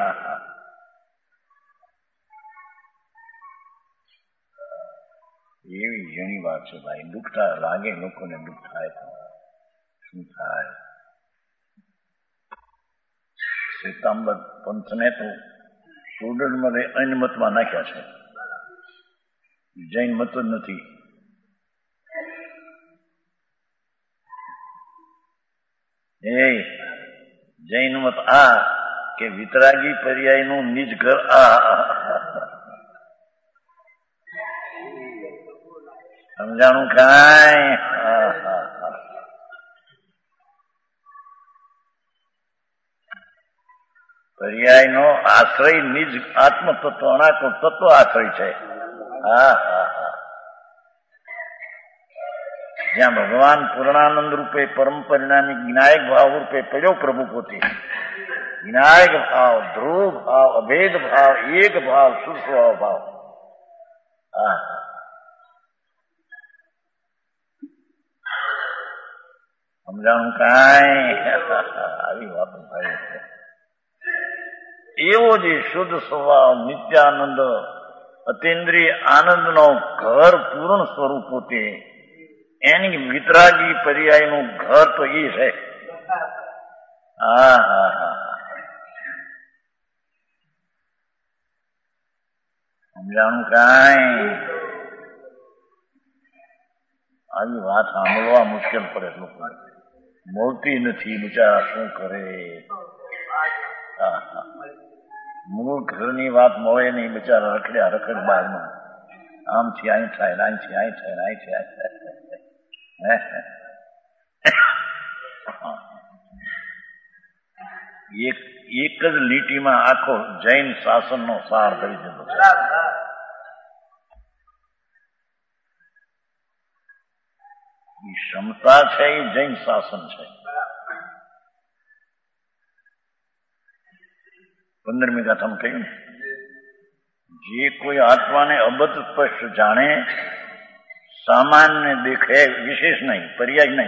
એવી ઘણી વાત છે ભાઈ. દુઃખ થાય લાગે લોકોને દુઃખ થાય શું થાય. શ્વેતાંબર પંથને તો સુડનમાં અન્ય મતમાં નાખ્યા છે. જૈન મત જ નથી. એ જૈન મત આ કે વિતરાગી પર્યાયનું નિજ ઘર આ સમજાણું કાંઈ. પર્યાયનો આશ્રય નિજ આત્મતત્વ અણાકો તત્વ આશ્રય છે. હા હા હા જ્યાં ભગવાન પૂર્ણાનંદ રૂપે પરમ પરિણામી જ્ઞાયક ભાવ રૂપે પડ્યો પ્રભુ પોતે. જ્ઞાયક ભાવ, ધ્રુવ ભાવ, અભેદ ભાવ, એક ભાવ, સુસ્વભાવ ભાવ હા, સમજાણું કાંઈ? આવી વાતો થાય છે. એવો જે શુદ્ધ સ્વભાવ નિત્યાનંદ અતિન્દ્રિય આનંદનો ઘર પૂર્ણ સ્વરૂપ પોતે, એની વિતરાગી પર્યાયનું ઘર તો એ છે. હા હા હા, સમજાણું કાંઈ? આવી વાત સાંભળવા મુશ્કેલ પડે લોકો, મળતી નથી, બિચારા શું કરે? હા હા, મૂળ ઘરની વાત મળે નહીં, બિચારા રખડ્યા રખડ બહારમાં, આમથી અહીં થાય, અહીંથી અહીં થાય, અહીંથી અહીં થાય. એક એક જ લીટીમાં આખો જૈન શાસનનો સાર કરી દીધો છે. એ ક્ષમતા છે, એ જૈન શાસન છે. પંદરમી ગાથામાં કહ્યું, જે કોઈ આત્માને અબદ્ધ સ્પષ્ટ જાણે, સામાન્ય દેખે, વિશેષ નહીં, પર્યાય નહીં,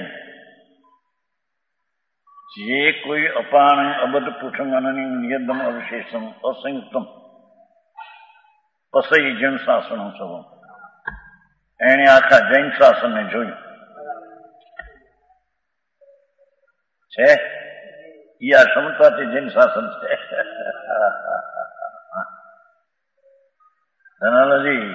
જે કોઈ અપાણ અબદ્ધ પુઠંગ અનની નિયદમ અવિશેષમ અસંયુક્તમ પસઈ જૈન શાસન સવ, એણે આખા જૈન શાસનને જોયું છે. એ આ ક્ષમતાથી જૈન શાસન છે. ધનાલજી,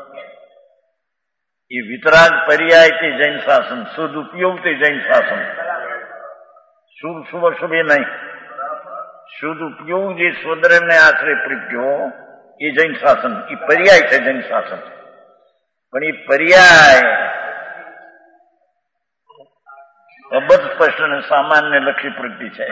એ વિતરાગ પર્યાયથી જૈન શાસન, શુદ્ધ ઉપયોગથી જૈન શાસન, શુભ શુભ શુભે નહીં, શુદ્ધ ઉપયોગ જે સ્વદ્રને આશ્રય પ્રત્યો એ જૈન શાસન, એ પર્યાય છે જૈન શાસન. પણ એ પર્યાય અબદ્ધ સ્પષ્ટ અને સામાન્ય લક્ષી પ્રગતિ છે.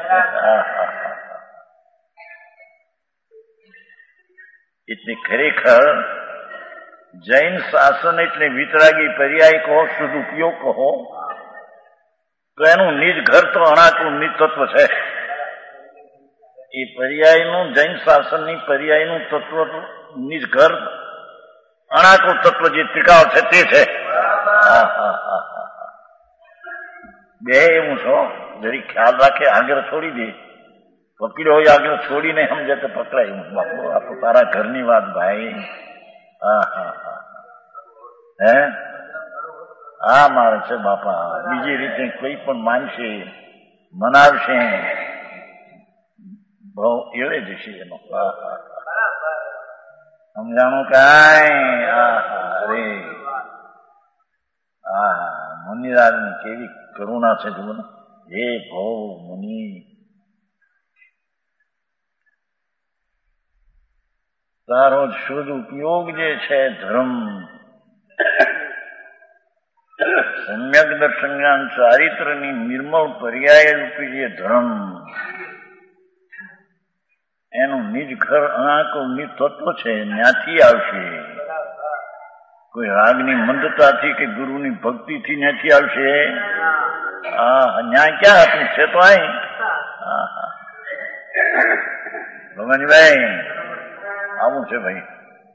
એટલે ખરેખર જૈન શાસન એટલે વિતરાગી પર્યાય કહો, શુદ્ધ ઉપયોગ કહો, તો એનું નિજ ઘર તો અણાકું નિજ તત્વ છે. એ પર્યાયનું જૈન શાસનની પર્યાયનું તત્વ નિજ ઘર અણાકું તત્વ જે ત્રિકાળ છે તે છે. હા હા હા, બે એવું છો, જરી ખ્યાલ રાખે, આગળ છોડી દે, પકડ્યો હોય આગળ છોડીને સમજે તો પકડાય. હું બાપુ આ તો તારા ઘરની વાત ભાઈ. હા હા હા, હે હા મારે છે બાપા. બીજી રીતે કોઈ પણ માનશે, મનાવશે, ભાવ એળે જશે એનો. હા હા, સમજાણું કાંઈ? હા હા, અરે હા હા, મુનિરાજની કેવી કરુણા છે જુઓ ને. હે ભો મુનિ, તારો શુદ્ધ ઉપયોગ જે છે ધર્મ, સમ્યક દર્શન જ્ઞાન ચારિત્રની નિર્મળ પર્યાય રૂપી જે ધર્મ, એનું નિજ ઘર અણાકું નિજ તત્વ છે, ત્યાંથી આવશે. કોઈ રાગની મંદતાથી કે ગુરુની ભક્તિથી ત્યાંથી આવશે. હા, ન્યાય ક્યાં હતું? છે તો અહીં. હા હા, ભગવાનભાઈ આવું છે ભાઈ.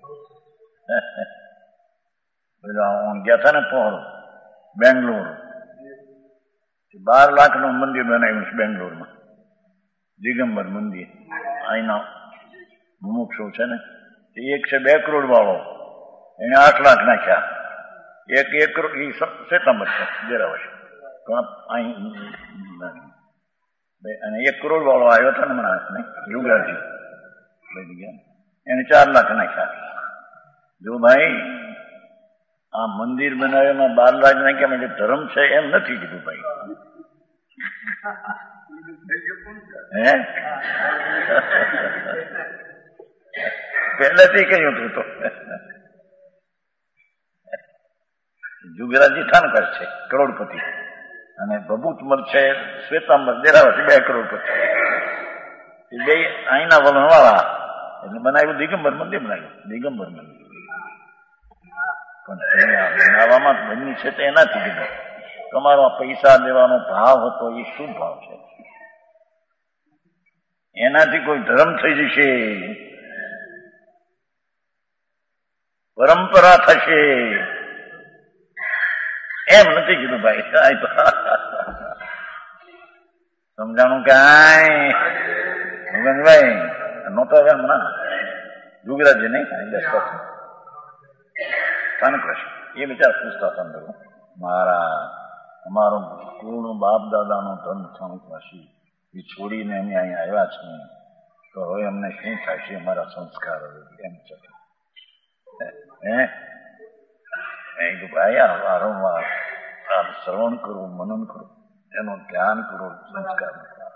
ગયા હતા ને પોર બેંગ્લોર, બાર લાખ નું મંદિર બનાવ્યું છે બેંગ્લોરમાં, દિગંબર મંદિર. અહીંના મુમુક્ષુ છે ને, એક છે બે કરોડ વાળો, એને આઠ લાખ નાખ્યા. એક એક કરોડ એ શ્વેતાંબર છે દેરાવશ, અને એક કરોડ વાળો આવ્યો હતો ને હમણાં ને યુગાજી, એને ચાર લાખ નાખ્યા. જો ભાઈ આ મંદિર બનાવ્યામાં બાર લાખ નાખ્યા એટલે ધર્મ છે એમ નથી કીધું ભાઈ. હે પહેલેથી કહ્યું હતું તો. જુગરાજી થાનકર છે કરોડપતિ, અને ભભૂતમલ છે શ્વેતાંબર દેરાવર છે બે કરોડપતિ. બે અહીંના વલણ વાળા એટલે બનાવ્યું દિગંબર મંદિર, બનાવ્યું દિગંબર મંદિર. પણ બનાવવામાં બન્યું છે તો એનાથી કીધું તમારો પૈસા દેવાનો ભાવ હતો એ શું ભાવ છે? એનાથી કોઈ ધર્મ થઈ જશે પરંપરા થશે એમ નથી કીધું ભાઈ. સમજાણું કાંઈ ભગવાનભાઈ નહોતો હવે હમણાં યુગરાજજી નહીં સ્થાનક રહેશે એ બિચાર પૂછતા હતા મારા અમારો કુળ બાપ દાદાનો ધર્મ સ્થાનકવાસી એ છોડીને અમે અહીંયા આવ્યા છીએ તો હવે અમને શું થાય છે અમારા સંસ્કાર એમ છે. હે ભાઈ આ વારંવાર શ્રવણ કરવું, મનન કરવું, એનું ધ્યાન કરવું, સંસ્કાર.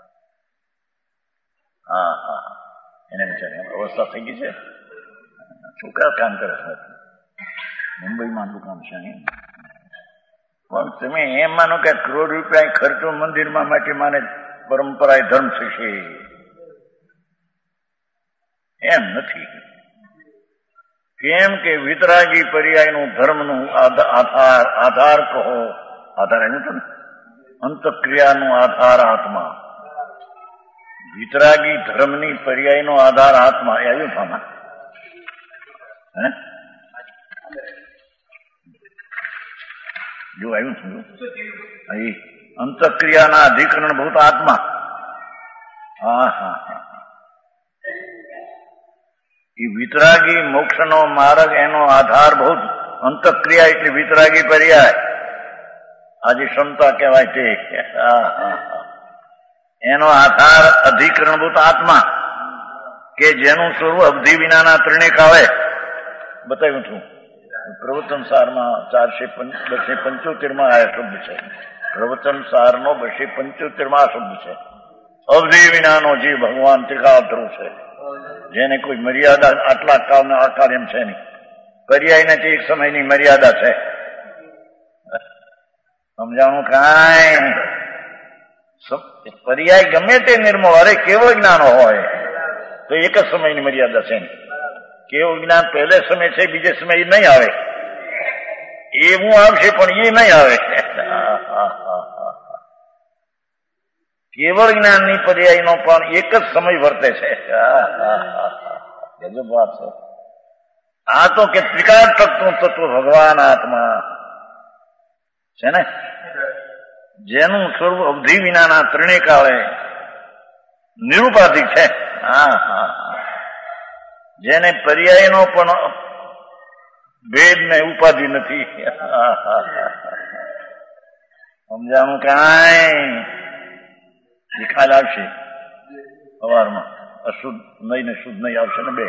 હા હા એને બિચારી અવસ્થા થઈ ગઈ છે. છોકરા કામ કરે છે મુંબઈમાં દુકાન છે પણ તમે એમ માનો કે કરોડ રૂપિયા ખર્ચો મંદિરમાં માટે માને પરંપરા ધર્મ થશે એમ નથી. કેમ કે વિતરાગી પર્યાયનું ધર્મનું આધાર આધાર કહો આધાર એનું તો અંતક્રિયાનો આધાર આત્મા. વિતરાગી ધર્મની પર્યાયનો આધાર આત્મા એ આવ્યું પામા હે જો આવ્યું છું અંતક્રિયાના અધિકરણ ભૂત આત્મા. હા હા હા એ વિતરાગી મોક્ષનો માર્ગ એનો આધાર બહુ અંતક્રિયા એટલે વિતરાગી પર્યાય આજે ક્ષમતા કહેવાય તે એનો આધાર અધિકરણભૂત આત્મા કે જેનું સ્વરૂપ અવધિ વિનાના ત્રણેક આવે બતાવ્યું છું. પ્રવચન સારમાં ચારસે બસો પંચોતેર માં આ શબ્દ છે. પ્રવચન સારનો બસો પંચોતેર માં આ શબ્દ છે. અવધિ વિનાનો જીવ ભગવાન ત્રિકાળધ્રુવ છે જેને કોઈ મર્યાદા આટલા કાળનો આકાર એમ છે નહીં. પર્યાય નથી એક સમયની મર્યાદા છે. સમજાણું કાંઈ પર્યાય ગમે તે નિર્મળ અરે કેવો જ્ઞાન હોય તો એક જ સમયની મર્યાદા છે. કેવું જ્ઞાન પહેલે સમય છે બીજે સમય નહીં આવે એવું આવશે પણ એ નહીં આવે. કેવળ જ્ઞાનની પર્યાયનો પણ એક જ સમય વર્તે છે. ગજબ વાત છે આ તો કે ત્રિકાળ તત્વ તત્વ ભગવાન આત્મા છે ને જેનું સ્વરૂપ અવધિ વિનાના ત્રણે કાળે નિરુપાધિક છે. હા હા જેને પર્યાયનો પણ ભેદ ને ઉપાધિ નથી. સમજાણું કાંઈ ખ્યાલ આવશે સવારમાં અશુદ્ધ નહીં ને શુદ્ધ નહીં આવશે ને બે.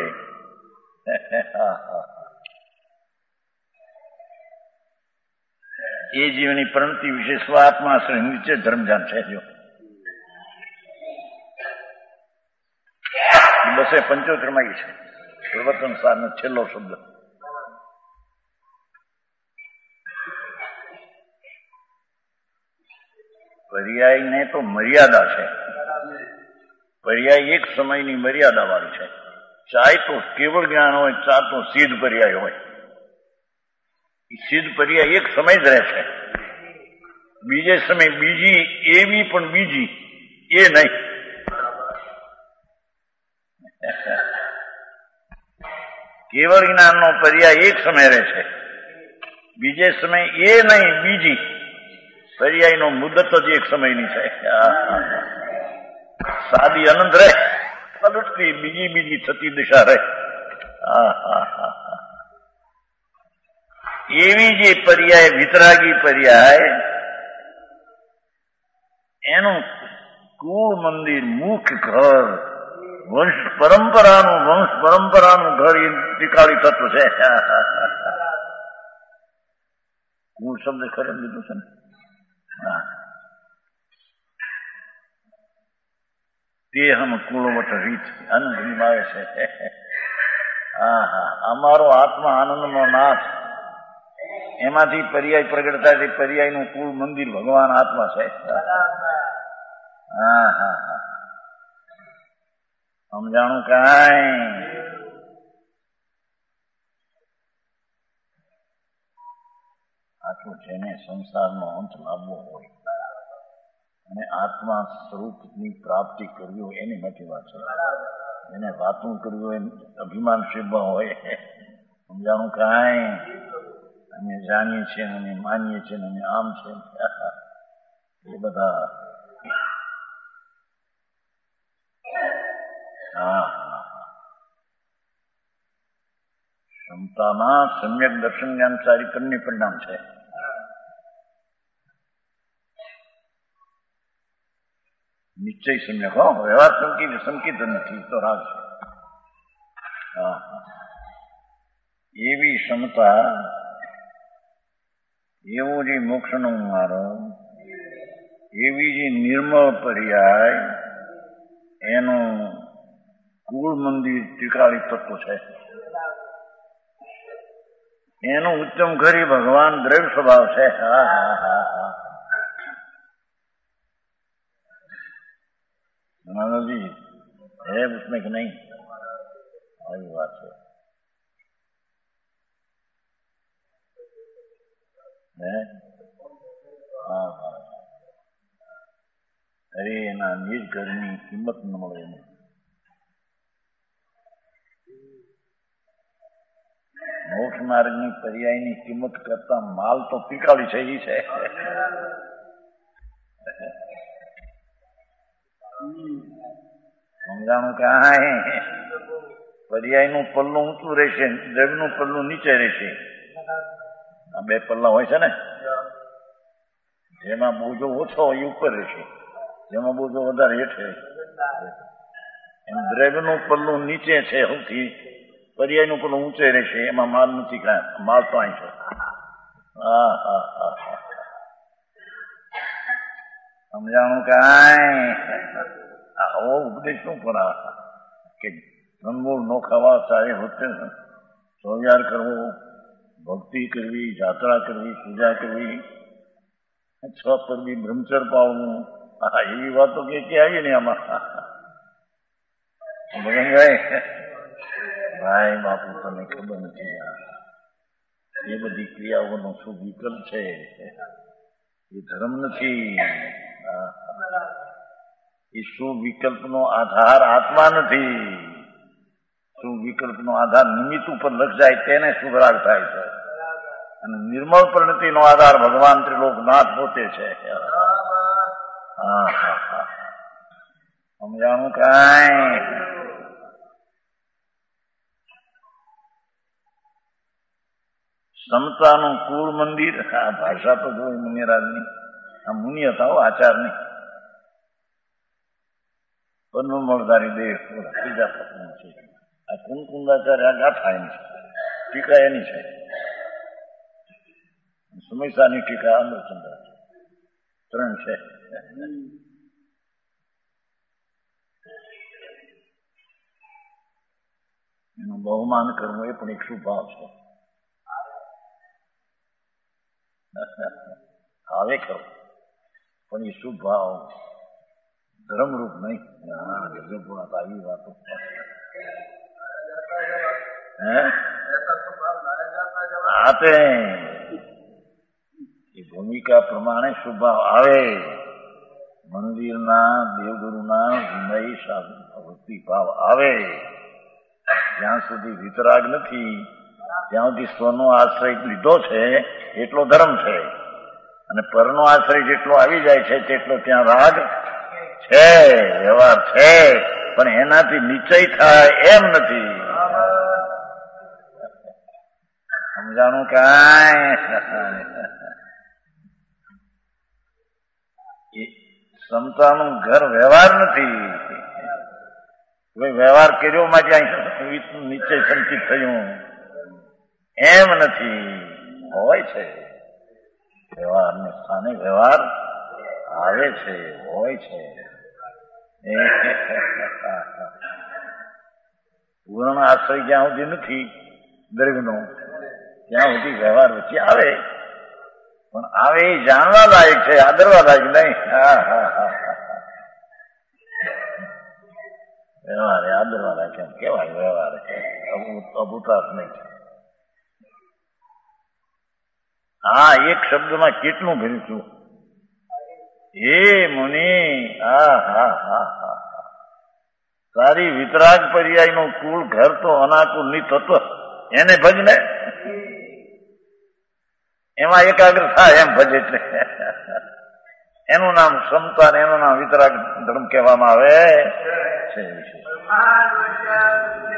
એ જીવની પ્રણતિ વિશે સ્વ આત્માશ્રય નીચે ધર્મજાન છે. જો બસે પંચોતેર માં છે પ્રવચન સારનો છેલ્લો શબ્દ. પર્યાય ને તો મર્યાદા છે. પર્યાય એક સમયની મર્યાદા વાળી છે. ચાહે તો કેવળ જ્ઞાન હોય ચા તો સિદ્ધ પર્યાય હોય. સિદ્ધ પર્યાય એક સમય જ રહે છે. બીજે સમય બીજી એવી પણ બીજી એ નહીં. કેવળ જ્ઞાનનો પર્યાય એક સમય રહે છે. બીજે સમય એ નહીં બીજી પર્યાયનો મુદત જ એક સમયની છે. સાદી અનંત રહે પલટતી બીજી બીજી થતી દિશા રહે. એવી જે પર્યાય વિતરાગી પર્યાય એનું કુળ મંદિર મુખ્ય ઘર વંશ પરંપરાનું વંશ પરંપરાનું ઘર એ ત્રિકાળી તત્વ છે. કુળ શબ્દ ખરે લીધું છે ને તે હમ કુળવટ રીત આનંદ નિભાવે છે. હા હા અમારો આત્મા આનંદનો નાથ એમાંથી પર્યાય પ્રગટ થાય છે. પર્યાયનું કુળ મંદિર ભગવાન આત્મા છે. હા હા હા સમજાણું કાંઈ આટલું જેને સંસારનો અંત લાવવો હોય અને આત્મા સ્વરૂપની પ્રાપ્તિ કરવી હોય એની મોટી વાત છે. એને વાતું કરવી હોય અભિમાન શિવવા હોય સમજાણું કાંઈ અમે જાણીએ છીએ અમે માનીએ છીએ અમે આમ છે એ બધા હા ક્ષમતાના સમ્યક દર્શન જ્ઞાન ચારિત્રનું પરિણામ છે. નિશ્ચય સમ્યક હો, વ્યવહાર સંકિત સંકિત નથી તો રાગ છે. હા એવી ક્ષમતા, એવો જે મોક્ષનો માર્ગ, એવી જે નિર્મળ પર્યાય, એનું કુળ મંદિર ત્રિકાળી તત્વ છે. એનું ઉત્તમ ઘરી ભગવાન દ્રવ્ય સ્વભાવ છે. હા હા હા હા जी है उसमें कि नहीं? वही बात है. है હા હા અરે એના નિજ ઘરની કિંમત ન મળે એને. મોક્ષ માર્ગની પર્યાયની કિંમત કરતા માલ તો પીકાળી છે એ છે. સમજાણું કાંઈ પર્યાયનું પલ્લું ઊંચું રહેશે, દ્રવ્યનું પલ્લું નીચે રહેશે. આ બે પલ્લા હોય છે ને, જેમાં બોજો ઓછો હોય એ ઉપર રહેશે, જેમાં બોજો વધારે હેઠે રહેશે. એમ દ્રવ્યનું પલ્લું નીચે છે સૌથી, પર્યાયનું પલ્લું ઊંચે રહેશે. એમાં માલ નથી કાંઈ, માલ તો અહીં છે. હા હા હા સમજાણું કાંઈ આવો ઉપદેશ શું પણ કે ધનમૂળ નો ખાવા સારે હોતે સોયાર કરવો, ભક્તિ કરવી, જાત્રા કરવી, પૂજા કરવી, છ કરવી, બ્રહ્મચર પાવવું. હા એવી વાતો કે કે આવી ને આમાં ભાઈ ભાઈ બાપુ તને ખબર નથી. એ બધી ક્રિયાઓનો શું વિકલ્પ છે, એ ધર્મ નથી. એ શું વિકલ્પનો આધાર આત્મા નથી. શું વિકલ્પનો આધાર નિમિત્ત ઉપર લગ જાય તેને શુભરાગ થાય છે. અને નિર્મળ પરિણતિનો આધાર ભગવાન ત્રિલોકનાથ પોતે છે. હા હા હા સમજાણું કાંઈ ક્ષમતાનું કુળ મંદિર. આ ભાષા તો જોઈ મુનિરાજની. આ મુનિ હતા હો, આચારની. પન્નુમળધારી દેહ ત્રીજા પત્ની છે. આ કુંકુંદાચાર્ય આ ગાથા એની છે, ટીકા એની છે. સમયસાની ટીકા અમરચંદ્ર છે. ત્રણ છે. એનું બહુમાન કરવું એ પણ એક શુભ ભાવ છે. આવે ખરો પણ એ શુભ ભાવ ધર્મરૂપ નહીં. આવી વાતો હે આપે એ ભૂમિકા પ્રમાણે શુભ ભાવ આવે. મંદિરના દેવગુરુના વિનય ભક્તિ ભાવ આવે. જ્યાં સુધી વિતરાગ નથી ત્યાં સુધી સ્વનો આશ્રય લીધો છે એટલો ધર્મ છે, અને પરનો આશ્રય જેટલો આવી જાય છે તેટલો ત્યાં રાગ છે, વ્યવહાર છે. પણ એનાથી નિશ્ચય થાય એમ નથી. સમજાણું કાંઈ ક્ષમતાનું ઘર વ્યવહાર નથી. વ્યવહાર કર્યો માં જ્યાં નિશ્ચય સંચિત થયું એમ નથી. હોય છે વ્યવહારને સ્થાને વ્યવહાર આવે છે, હોય છે. પૂર્ણ આશ્રય જ્યાં સુધી નથી દ્રવ્યનો ત્યાં સુધી વ્યવહાર વચ્ચે આવે. પણ આવે એ જાણવા લાયક છે, આદરવા લાયક નહીં. હા હા હા વ્યવહાર એ આદરવા લાયક એમ કેવાય. વ્યવહાર અભૂતાર્થ નહીં. હા એક શબ્દમાં કેટલું ભર્યું છું. હે મુનિ, હા હા હા હા તારી વિતરાગ પર્યાય નું કુળ ઘર તો અનાકુળ ની તત્વ એને ભજ ને, એમાં એકાગ્ર થાય એમ ભજ એટલે એનું નામ ક્ષમતા ને એનું નામ વિતરાગ ધર્મ કહેવામાં આવે છે.